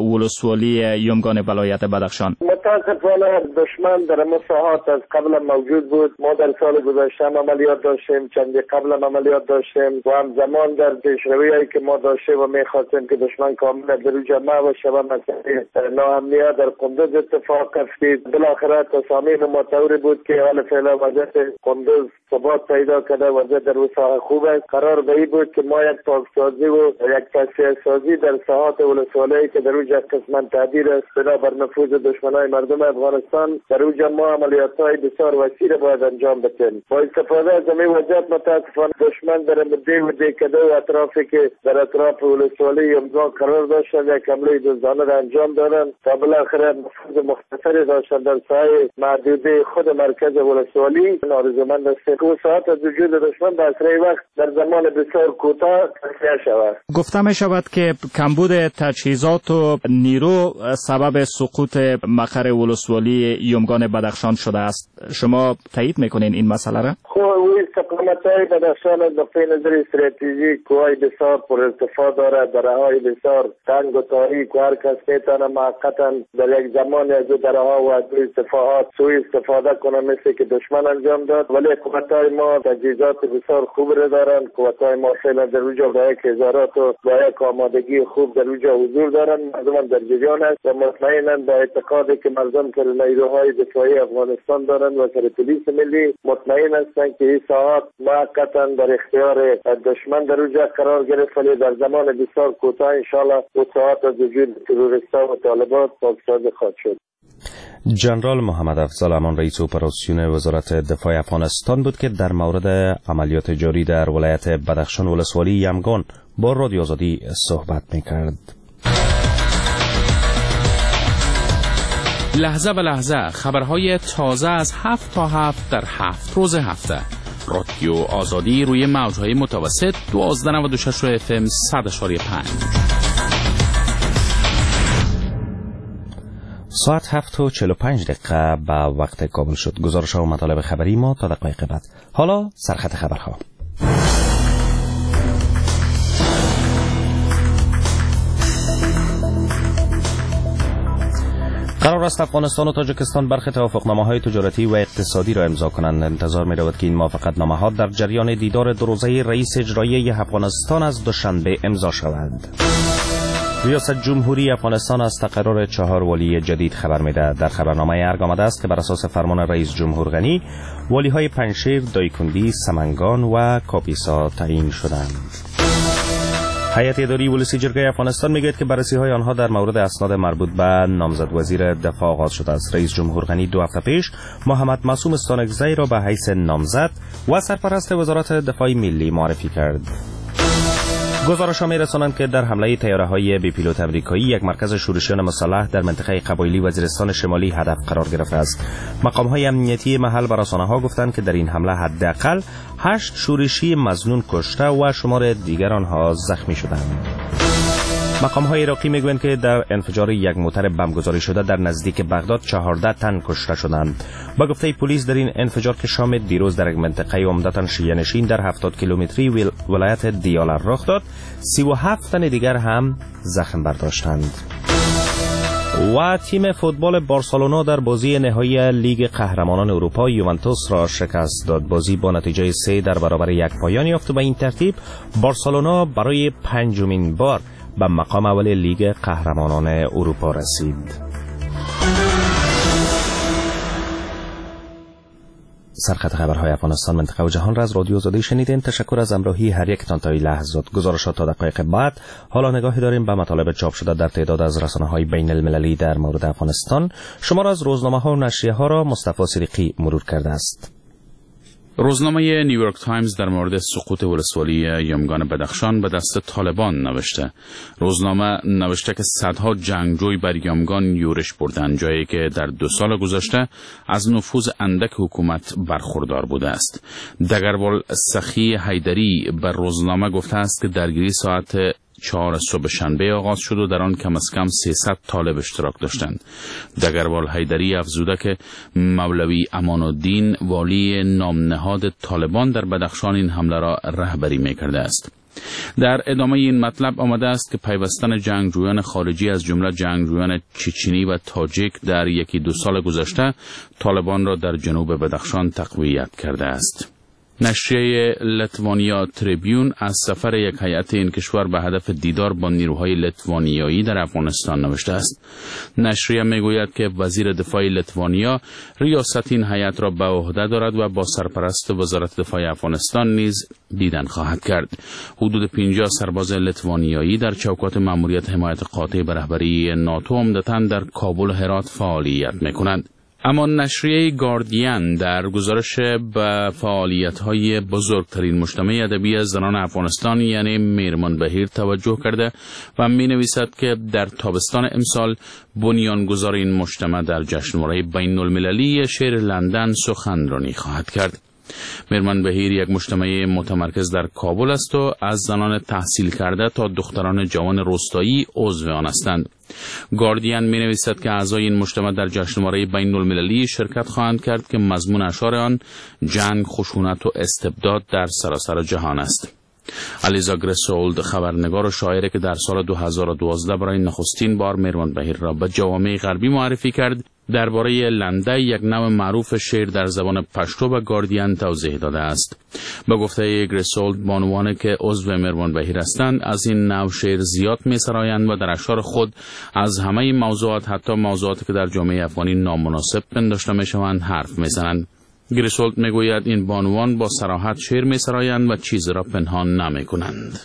ولسوالی یمگان ولایت بدخشان؟ متاسفانه دشمن در مساحات از قبل موجود بود. ما در سال گذشته عملیات داشتیم، چندی قبل عملیات داشتیم و همزمان در پیشرویی که ما داشتیم و می‌خواستیم که دشمن کاملا در جمع و شبه مسئله ناامنیت در قندوز اتفاق افتید. بالاخره تصامیم مطوری بود که حال فعلا وضعیت قندوز ثبات پیدا کرده، وضعیت در ساحه خوب است. قرار به این بود که ما یک پاکسازی و یک تصفیه سازی در ساحات ولسوالی که در اونجا قسما تعدیل است بنابر نفوذ دشمنای مردم افغانستان، در اونجا ما عملیات‌های بسیار وسیع را باید انجام بدیم. با استفاده از این وضعیت متاسفانه دشمن در مده و دهکده و اطرافی که در اطراف ولسوالی یمگان قرار داشتند یک حمله دزدانه را انجام دادند تا بالاخره نفوذ مختصری داشتند در ساحه محدوده خود مرکز ولسوالی. آرزومند است که ساعت از وجود دشمن در اسرع وقت در زمان بسیار کوتاه تصفیه شود. گفته می شود که کمبود تجهیزات و نیرو سبب سقوط مقر ولسوالی یمگان بدخشان شده است. شما تایید میکنین این مسئله را؟ خب استقامت‌های بدخشان از نقطه نظر استراتژیک کوههای بسیار پر ارتفاع دارد، دره‌های بسیار تنگ و تاریک و هر کس میتونه موقتا در یک زمانی از درها و از ارتفاعات سوء استفاده کنه مثل که دشمن انجام داد. ولی قوت‌های ما تجهیزات بسیار خوب را دارند. قوت‌های ما فعلا در اونجا با یک هزارات و با یک آمادگی خوب در اونجا حضور دارند. مردم در جریان است و مطمئناً با اعتقادی که که مردم که نیروهای دفاعی افغانستان دارند و سر پلیس ملی مطمئن هستند که این ساعات موقتا در اختیار دشمن در اونجا قرار گرفت، ولی در زمان بسیار کوتاه انشالله او ساعات از وجود تروریستا و طالبان پاکسازی خواهد شد. جنرال محمد افضل امان رئیس اپراسیون وزارت دفاع افغانستان بود که در مورد عملیات جاری در ولایت بدخشان ولسوالی یمگان با رادیو آزادی صحبت می‌کرد. لحظه به لحظه خبرهای تازه از هفت تا هفت در هفت روز هفته. رادیو آزادی روی موجهای متوسط دوازده نود و شش اف ام صد اشاری پنج. ساعت هفت و چهل و پنج دقیقه به وقت کابل شد. گزارش ها و مطالب خبری ما تا دقایق بعد. حالا سرخط خبرها. قرار است افغانستان و تاجیکستان برخی توافقنامه‌های تجارتی و اقتصادی را امضا کنند. انتظار می‌رود که این موافقتنامه‌ها در جریان دیدار دو روزه رئیس اجرایی افغانستان از دوشنبه امضا شوند. ریاست جمهوری افغانستان از تقرر چهار والی جدید خبر می‌دهد. در خبرنامه ارگ آمده است که بر اساس فرمان رئیس جمهور غنی والی‌های پنجشیر، دایکندی، سمنگان و کاپیسا تعیین شدند. هیئت اداری ولسی جرگه افغانستان میگوید که بررسی‌های آنها در مورد اسناد مربوط به نامزد وزیر دفاع آغاز شده است. رئیس جمهور غنی دو هفته پیش محمد معصوم استانکزی را به حیث نامزد و سرپرست وزارت دفاع ملی معرفی کرد. گزارش‌ها می‌رسانند که در حمله طیاره‌های بی پیلوت آمریکایی یک مرکز شورشیان مسلح در منطقه قبایلی وزیرستان شمالی هدف قرار گرفته است. مقام‌های امنیتی محل به رسانه‌ها گفتند که در این حمله حداقل هشت شورشی مظنون کشته و شمار دیگر آنها زخمی شدند. مقام‌های عراقی میگویند که در انفجار یک موتر بمبگذاری شده در نزدیک بغداد چهارده تن کشته شدند. با گفته پلیس در این انفجار که شام دیروز در یک منطقه عمدتاً شیعه نشین در هفتاد کیلومتری ولایت دیالا رخ داد، سی و هفت تن دیگر هم زخم برداشتند. و تیم فوتبال بارسلونا در بازی نهایی لیگ قهرمانان اروپا یوونتوس را شکست داد. بازی با نتیجه سه در برابر یک پایان یافت و به این ترتیب بارسلونا برای پنجمین بار به مقام اول لیگ قهرمانان اروپا رسید. سرخط خبرهای افغانستان، منطقه و جهان را از رادیو آزادی شنیدین. تشکر از همراهی هر یک تان تا این لحظات. گزارشات تا دقایق بعد. حالا نگاهی داریم به مطالب چاپ شده در تعداد از رسانه‌های بین المللی در مورد افغانستان. شما را از روزنامه‌ها و نشریه‌ها را مصطفی صدیقی مرور کرده است. روزنامه نیویورک تایمز در مورد سقوط ولسوالی یمگان بدخشان به دست طالبان نوشته. روزنامه نوشته که صدها جنگجوی بر یمگان یورش بردند، جایی که در دو سال گذشته از نفوذ اندک حکومت برخوردار بوده است. دگروال سخی حیدری بر روزنامه گفته است که درگیری ساعت چهار صبح شنبه آغاز شد و در آن کم از کم سیصد طالب اشتراک داشتند. دگروال حیدری افزوده که مولوی امان الدین والی نامنهاد طالبان در بدخشان این حمله را رهبری می‌کرده است. در ادامه این مطلب آمده است که پیوستن جنگجویان خارجی از جمله جنگجویان چچنی و تاجیک در یکی دو سال گذشته طالبان را در جنوب بدخشان تقویت کرده است. نشریه لتوانیا تریبیون از سفر یک هیئت این کشور به هدف دیدار با نیروهای لتوانیایی در افغانستان نوشته است. نشریه میگوید که وزیر دفاع لتوانیا ریاست این هیئت را به عهده دارد و با سرپرست وزارت دفاع افغانستان نیز دیدن خواهد کرد. حدود پنجاه سرباز لتوانیایی در چوکات مأموریت حمایت قاطع به رهبری ناتو عمدتاً در کابل و هرات فعالیت میکنند. اما نشریه گاردین در گزارش به فعالیت‌های بزرگترین مجتمع ادبی از زنان افغانستان یعنی میرمان بهیر توجه کرده و می‌نویسد که در تابستان امسال بنیانگذار این مجتمع در جشنواره بین‌المللی شعر لندن سخنرانی خواهد کرد. میرمان بهیر یک مجتمع متمرکز در کابل است و از زنان تحصیل کرده تا دختران جوان روستایی عضو آن هستند. گاردین می نویسد که اعضای این مجتمع در جشنواره بین المللی شرکت خواهند کرد که مضمون اشعار آن جنگ، خشونت و استبداد در سراسر جهان است. الیزا گریسولد خبرنگار و شاعری که در سال دو هزار و دوازده برای نخستین بار مروان بهیر را به جوامع غربی معرفی کرد، درباره لنده، یک نوع معروف شعر در زبان پشتو به گاردین توضیح داده است. به گفته گریسولد، بانوانی که عضو مروان بهیر هستند از این نوع شعر زیاد می‌سرایند و در اشعار خود از همه موضوعات، حتی موضوعاتی که در جامعه افغانی نامناسب پنداشته می‌شوند، حرف می‌زنند. گریسولد میگوید این بانوان با صراحت شعر می‌سرایند و چیزی را پنهان نمی‌کنند.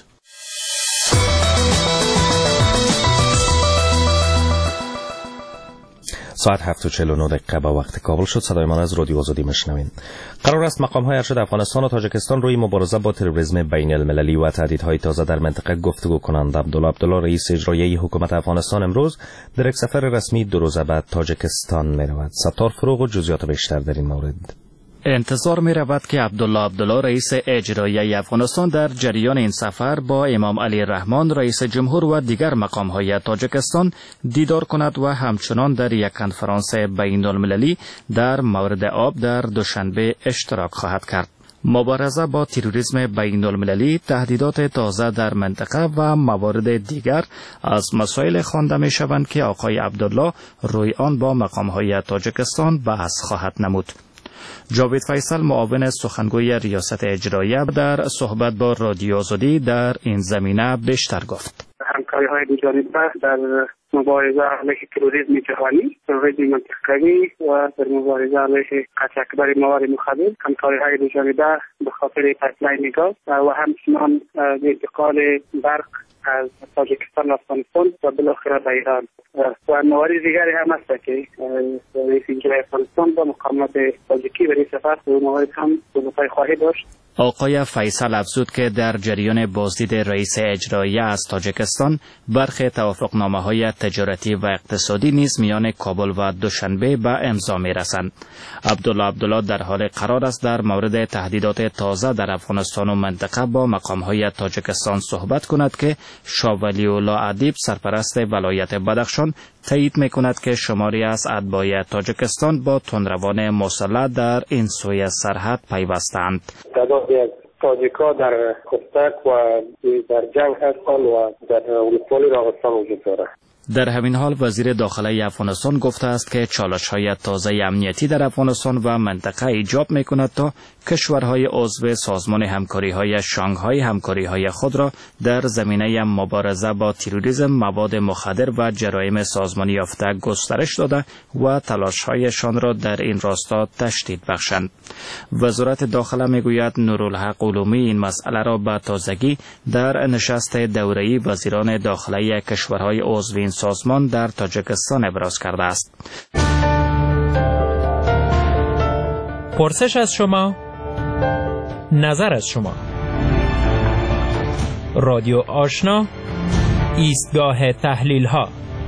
ساعت هفت و چهل و نه دقیقه به وقت کابل شد. صدای ما از رادیو آزادی میشنوین. قرار است مقام‌های ارشد افغانستان و تاجیکستان روی مبارزه با تروریسم بین المللی و تهدیدهای تازه در منطقه گفتگو کنند. عبدالله عبدالله رئیس اجرایی حکومت افغانستان امروز در یک سفر رسمی دو روزه به تاجیکستان می‌رود. ستار فروغ و جزئیات بیشتر در این مورد. انتظار می رود که عبدالله عبدالله رئیس اجرایی افغانستان در جریان این سفر با امام علی رحمان رئیس جمهور و دیگر مقام‌های تاجیکستان دیدار کند و همچنان در یک کنفرانس بین المللی در مورد آب در دوشنبه اشتراک خواهد کرد. مبارزه با تروریسم بین المللی، تهدیدات تازه در منطقه و موارد دیگر از مسائل خوانده می شوند که آقای عبدالله روی آن با مقام‌های تاجیکستان بحث خواهد نمود. جاوید فیصل، معاون سخنگوی ریاست اجراییه، در صحبت با رادیو آزادی در این زمینه بیشتر گفت. همکاری های دو جانبه در مبارزه علیه تروریسم جهانی، تروریسم منطقه‌ای و در مبارزه علیه قطع اکبر مواد مخدر، همکاری های دو جانبه به خاطر پایپلاین گاز و همچنان انتقال برق از تاجیکستان و افغانستان و بالاخره به ایران و موارد دیگری هم هست که رئیس اجرایی افغانستان با مقامات تاجیکی برای سفر و موارد هم بزرگتر خواهی داشت. آقای فیصل افزود که در جریان بازدید رئیس اجرایی از تاجیکستان برخی توافقنامه‌های تجارتی و اقتصادی نیز میان کابل و دوشنبه به امضا می‌رسند. عبدالله عبدالله در حال قرار است در مورد تهدیدات تازه در افغانستان و منطقه با مقام‌های تاجیکستان صحبت کند که شاه ولی الله ادیب، سرپرست ولایت بدخشان، تایید می‌کند که شماری از اتباع تاجیکستان با تندروان مسلح در این سوی سرحد پیوستند. تعدادی از تاجیک‌ها در کستک و در جنگ هستند و در ولسوالی راغستان وجود دارد. در همین حال وزیر داخله افغانستان گفته است که چالش‌های تازه امنیتی در افغانستان و منطقه ایجاب می‌کند تا کشورهای عضو سازمان همکاری‌های شانگهای همکاری‌های خود را در زمینه مبارزه با تروریسم، مواد مخدر و جرایم سازمانی یافته گسترش داده و تلاش‌هایشان را در این راستا تشدید بخشند. وزارت داخله می‌گوید نورالحق علومی این مسئله را به تازگی در نشست دوره‌ای وزیران داخله کشورهای عضو این سازمان در تاجیکستان ابراز کرده است. پرسش از شما، نظر از شما. رادیو آشنا، ایستگاه تحلیل ها.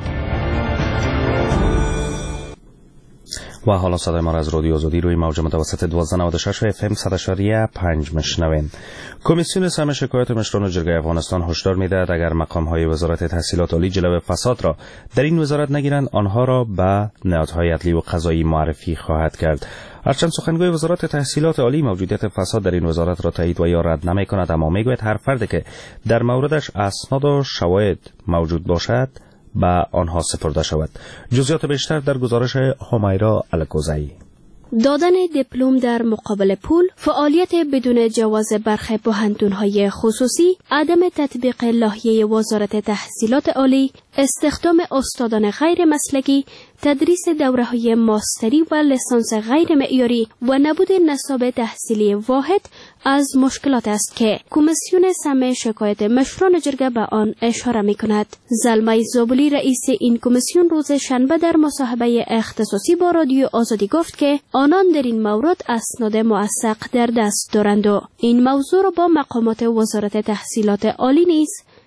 و حالا صدای ما را از رادیو آزادی روی موج متوسط دوازده نود و شش اف ام صد و شش و پنج میشنوین. کمیسیون سم شکایات مشران جرگه افغانستان هشدار می‌دهد اگر مقام‌های وزارت تحصیلات عالی جلوه فساد را در این وزارت نگیرند، آنها را به نهادهای عدلی و قضایی معرفی خواهد کرد. هرچند سخنگوی وزارت تحصیلات عالی موجودیت فساد در این وزارت را تایید و یا رد نمی‌کند، اما می‌گوید هر فردی که در موردش اسناد و شواهد موجود باشد به آنها سپرده شود. جزئیات بیشتر در گزارش همیرا الکوزایی. دادن دیپلم در مقابل پول، فعالیت بدون جواز برخی پوهنتون‌های خصوصی، عدم تطبیق لایحه وزارت تحصیلات عالی، استخدام استادان غیر مسلکی، تدریس دوره‌های ماستری و لیسانس غیر معیاری و نبود نصاب تحصیلی واحد از مشکلات است که کمیسیون سم شکایت مشران جرگه به آن اشاره می‌کند. زلمه زابلی رئیس این کمیسیون روز شنبه در مصاحبه اختصاصی با رادیو آزادی گفت که آنان در این مورد اسناد موثق در دست دارند و این موضوع را با مقامات وزارت تحصیلات عالی نیز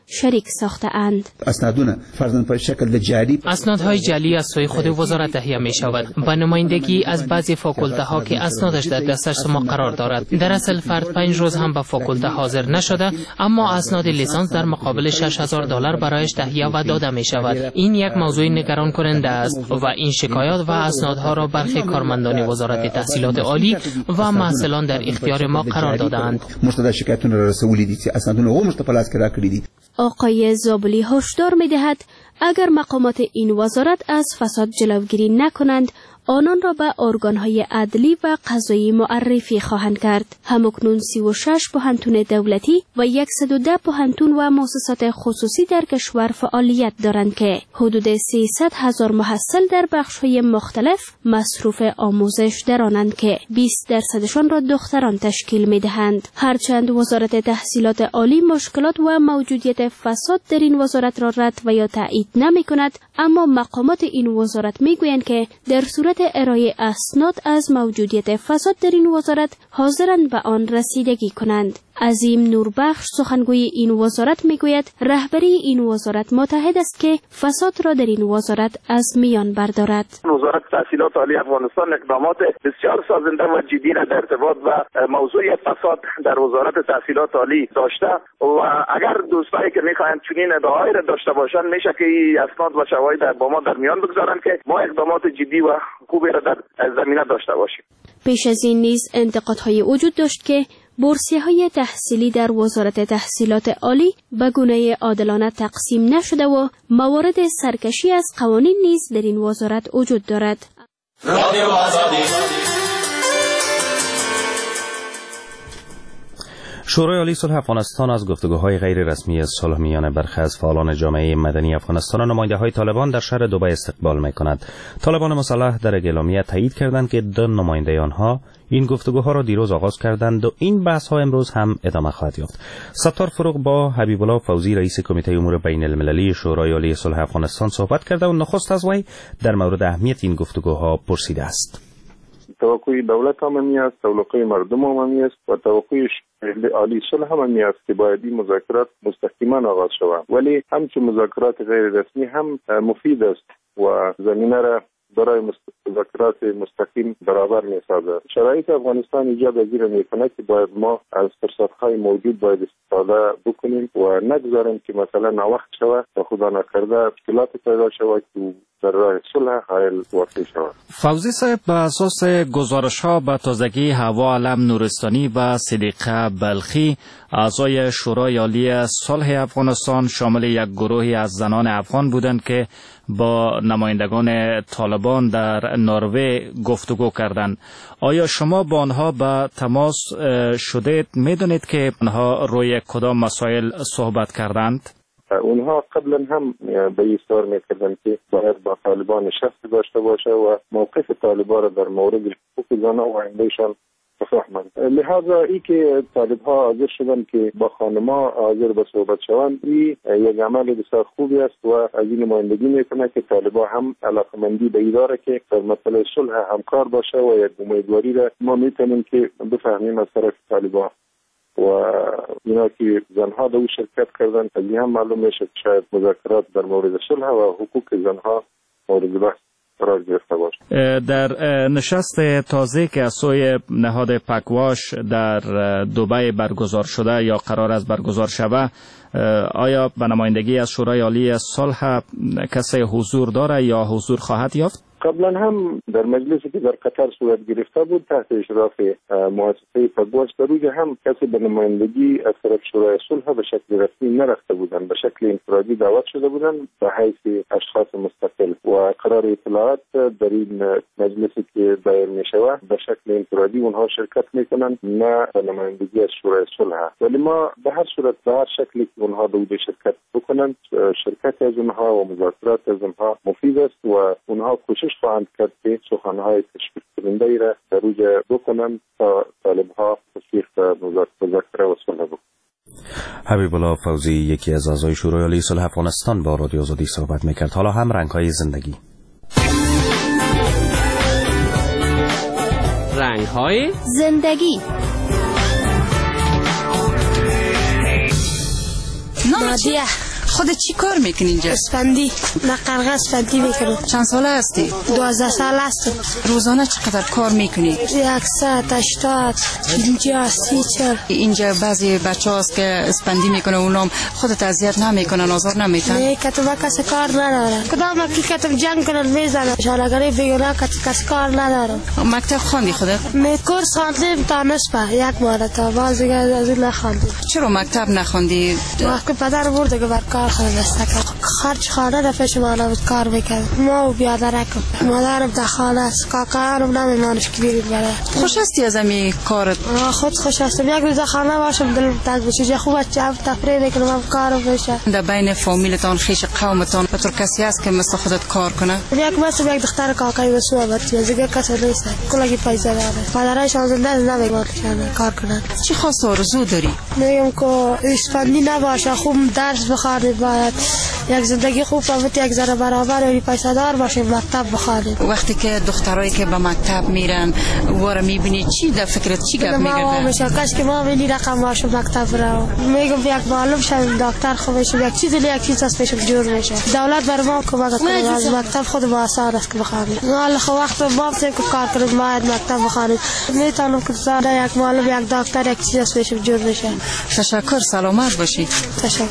شریک ساخته اند. اسنادونه فرضاً په شکل جعلی اسنادهای جعلی از سوی خود وزارت تهیه می شود با نمایندگی از بعضی فاکولته ها که اسنادش در دستش شما قرار دارد. در اصل فرد پنج روز هم به فاکولته حاضر نشده اما اسناد لیسانس در مقابل شش هزار دلار برایش تهیه و داده می شود. این یک موضوع نگران کننده است و این شکایات و اسنادها را برخی کارمندان وزارت تحصیلات عالی و محصلان در اختیار ما قرار دادند. مستند شکایتونه را رسولی دي چې اسنادونه و مستقلاس کرا کړی دي. آقای زابلی هشدار می دهد اگر مقامات این وزارت از فساد جلوگیری نکنند آنان را به ارگانهای عدلی و قضایی معرفی خواهند کرد. همکنون سی و شش پوهنتون دولتی و صد و ده پوهنتون و مؤسسات خصوصی در کشور فعالیت دارند که حدود سیصد هزار محصل در بخش‌های مختلف مصروف آموزش دارند که بیست درصدشان را دختران تشکیل می‌دهند. هرچند وزارت تحصیلات عالی مشکلات و موجودیت فساد در این وزارت را رد و یا تایید نمی‌کند، اما مقامات این وزارت می‌گویند که در صورت ارائه اسناد از موجودیت فساد در این وزارت حاضرند به آن رسیدگی کنند. عظیم نوربخش سخنگوی این وزارت میگوید رهبری این وزارت متحد است که فساد را در این وزارت از میان بردارد. وزارت تحصیلات عالی افغانستان اقدامات بسیار سازنده و جدی را در ارتباط و موضوع فساد در وزارت تحصیلات عالی داشته و اگر دوستایی که میخواهند چنین ادعایی را داشته باشند میشه که اسناد و شواهد با ما در میان بگذارند که ما اقدامات جدی و خوبی را در زمینه داشته باشیم. پیش از این نیز انتقادهای وجود داشت که بورسیه‌های تحصیلی در وزارت تحصیلات عالی به گونه عادلانه تقسیم نشده و موارد سرکشی از قوانین نیز در این وزارت وجود دارد. رادیو آزادی. شورای عالی صلح افغانستان از گفتگوهای غیر رسمی صلح میان برخی از فعالان جامعه مدنی افغانستان و نماینده‌های طالبان در شهر دبی استقبال می‌کند. طالبان مسلح در اعلامیه تایید کردند که دو نماینده آنها این گفتگوها را دیروز آغاز کردند و این بحث‌ها امروز هم ادامه خواهد یافت. ستار فروغ با حبیب الله فوزی رئیس کمیته امور بین المللی شورای عالی صلح افغانستان صحبت کرده و نخست از وی در مورد اهمیت این گفتگوها پرسیده است. توقع دولت امنی است، توقع مردم امنی است و توقع عالی صلح امنی است که باید این مذاکرات مستقیما آغاز شود، ولی همچون مذاکرات غیر رسمی هم مفید است و زمینه را برای مذاکرات مستقیم برابر می سازد. شرایط افغانستان ایجاد پذیر می کند که باید ما از فرصت‌های موجود باید استفاده بکنیم و نگذاریم که مثلا ناوقت شود و خدا نکرده مشکلات پیدا شود که در راه صلح حائل واقع شود. فوزی صاحب، به اساس گزارش‌ها به تازگی حوا علم نورستانی و صدیقه بلخی اعضای شورای عالی صلح افغانستان شامل یک گروهی از زنان افغان بودند که با نمایندگان طالبان در نروژ گفتگو کردند. آیا شما با آنها به تماس شدید؟ میدونید که آنها روی کدام مسائل صحبت کردند؟ اونها قبلا هم به ایثار میکردن که باید با طالبان نشست داشته باشه و موقف طالبان را در مورد حقوق زنان و آیندهشان بفهمند. لحاظا ای که طالب ها حاضر شدن که با خانما حاضر به صحبت شوند، این یک عمل بسیار خوبی است و از این نمایندگی میکنه که طالب ها هم علاقمندی به این داره که در مسئله صلح همکار باشه و یک امیدواری را ما میتونیم که بفهمیم از طرف طالب ها و اینا که زنها در او شرکت کردن. از این هم معلوم میشه که شاید مذاکرات در مورد صلح و حقوق زنها مورد بحث قرار گرفته باشه. در نشست تازه که از سوی نهاد پکواش در دبی برگزار شده یا قرار است برگزار شود، آیا به نمایندگی از شورای عالی صلح کسی حضور داره یا حضور خواهد یافت؟ قبلا هم در مجلسی که در قطر صورت گرفته بود تحت اشراف مؤسسه پکواش، در اوجه هم کسی به نمایندگی از طرف شورای صلح به شکل رسمی نرفته بودند، به شکل انفرادی دعوت شده بودند به حیث اشخاص مستقل و قرار اطلاعات در این مجلسی که دایر می شود به شکل انفرادی اونها شرکت میکنند، نه به نمایندگی از شورای صلح. ولی ما به هر صورت به هر شکلی که اونها در اوجه شرکت بکنند، شرکت از اونها و مذاکرات از اونها مفید است و اونها کوشش خواهند کرد که سخنهای تشویق کننده ای را در اوجه بکنند تا طالبها تشویق به مذاکره و صلح بکنند. حبیب الله فوزی، یکی از اعضای شورای عالی صلح افغانستان، با رادیو آزادی صحبت میکرد. حالا هم رنگ‌های زندگی. رنگ‌های زندگی. نادیه. خودت چی کار میکنی اینجا؟ اسفندی. من قرغه اسفندی میکنم. چند ساله هستی؟ دوازده سال هستم. روزانه چقدر کار میکنی؟ یکصد هشتاد اینجا سی چل. اینجا بعضی بچه هاست که اسفندی میکنه اونام خودت اذیت نمیکنن آزار نمیتن؟ نه کتب کسی کار نداره. کدام کی کتب جنگ کنن میزنن. شالگری بیگناه کسی کار نداره. مکتب خواندی خودت؟ می کورس خواندیم تا نصفه یک ماه تا باز دیگه از این نخواندیم. چرا مکتب نخواندی؟ وقتی پدر برد که بر کار خود دست خرج خانه در پیش ما نبود کار میکرد. ما و بیادرکم مادرم در خانه است. کاکایم نمیدانش که بیرید بره. خوش هستی از امی کارت؟ خود خوش هستم. یک روز خانه باشم دلم تنگ بشه. خوبه چه تفریح میکنم کارم بشه. در بین فامیلتان خیش قومتان بطور کسی هست که مثل خودت کار کنه؟ یک مثل یک دختر کاکای وسو بود. دیگه کسی نیست. کلاگی پیسه داره. پدرایشان زنده نمیگن کار کنن. چی خاص آرزو داری؟ میگم که اسفندی نباشه. خوب درس بخونید باید. یک زندگی خوب بود. یک ذره برابر و پیسه دار باشه. مکتب بخونید. وقتی که دخترایی که به مکتب میرن وره میبینی چی در فکرت چی گپ میگرده؟ ما میشه کاش که ما بینی رقم باشه مکتب رو. میگم یک معلم شم دکتر خوب بشه. یک چیزی یک چیز از پیش جور میشه. دولت بر ما کمک کنه. از مکتب خود با آسان است که بخونید. حالا خو وقت ما که کار کنید باید مکتب بخونید. میتونم که زاده یک معلم یک دکتر یک چیز از پیش جور میشه. تشکر سلامت باشی. تشکر.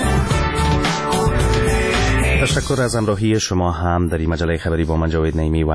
تشکر از همراهی شما هم در این مجله خبری با من جاوید نعیمی و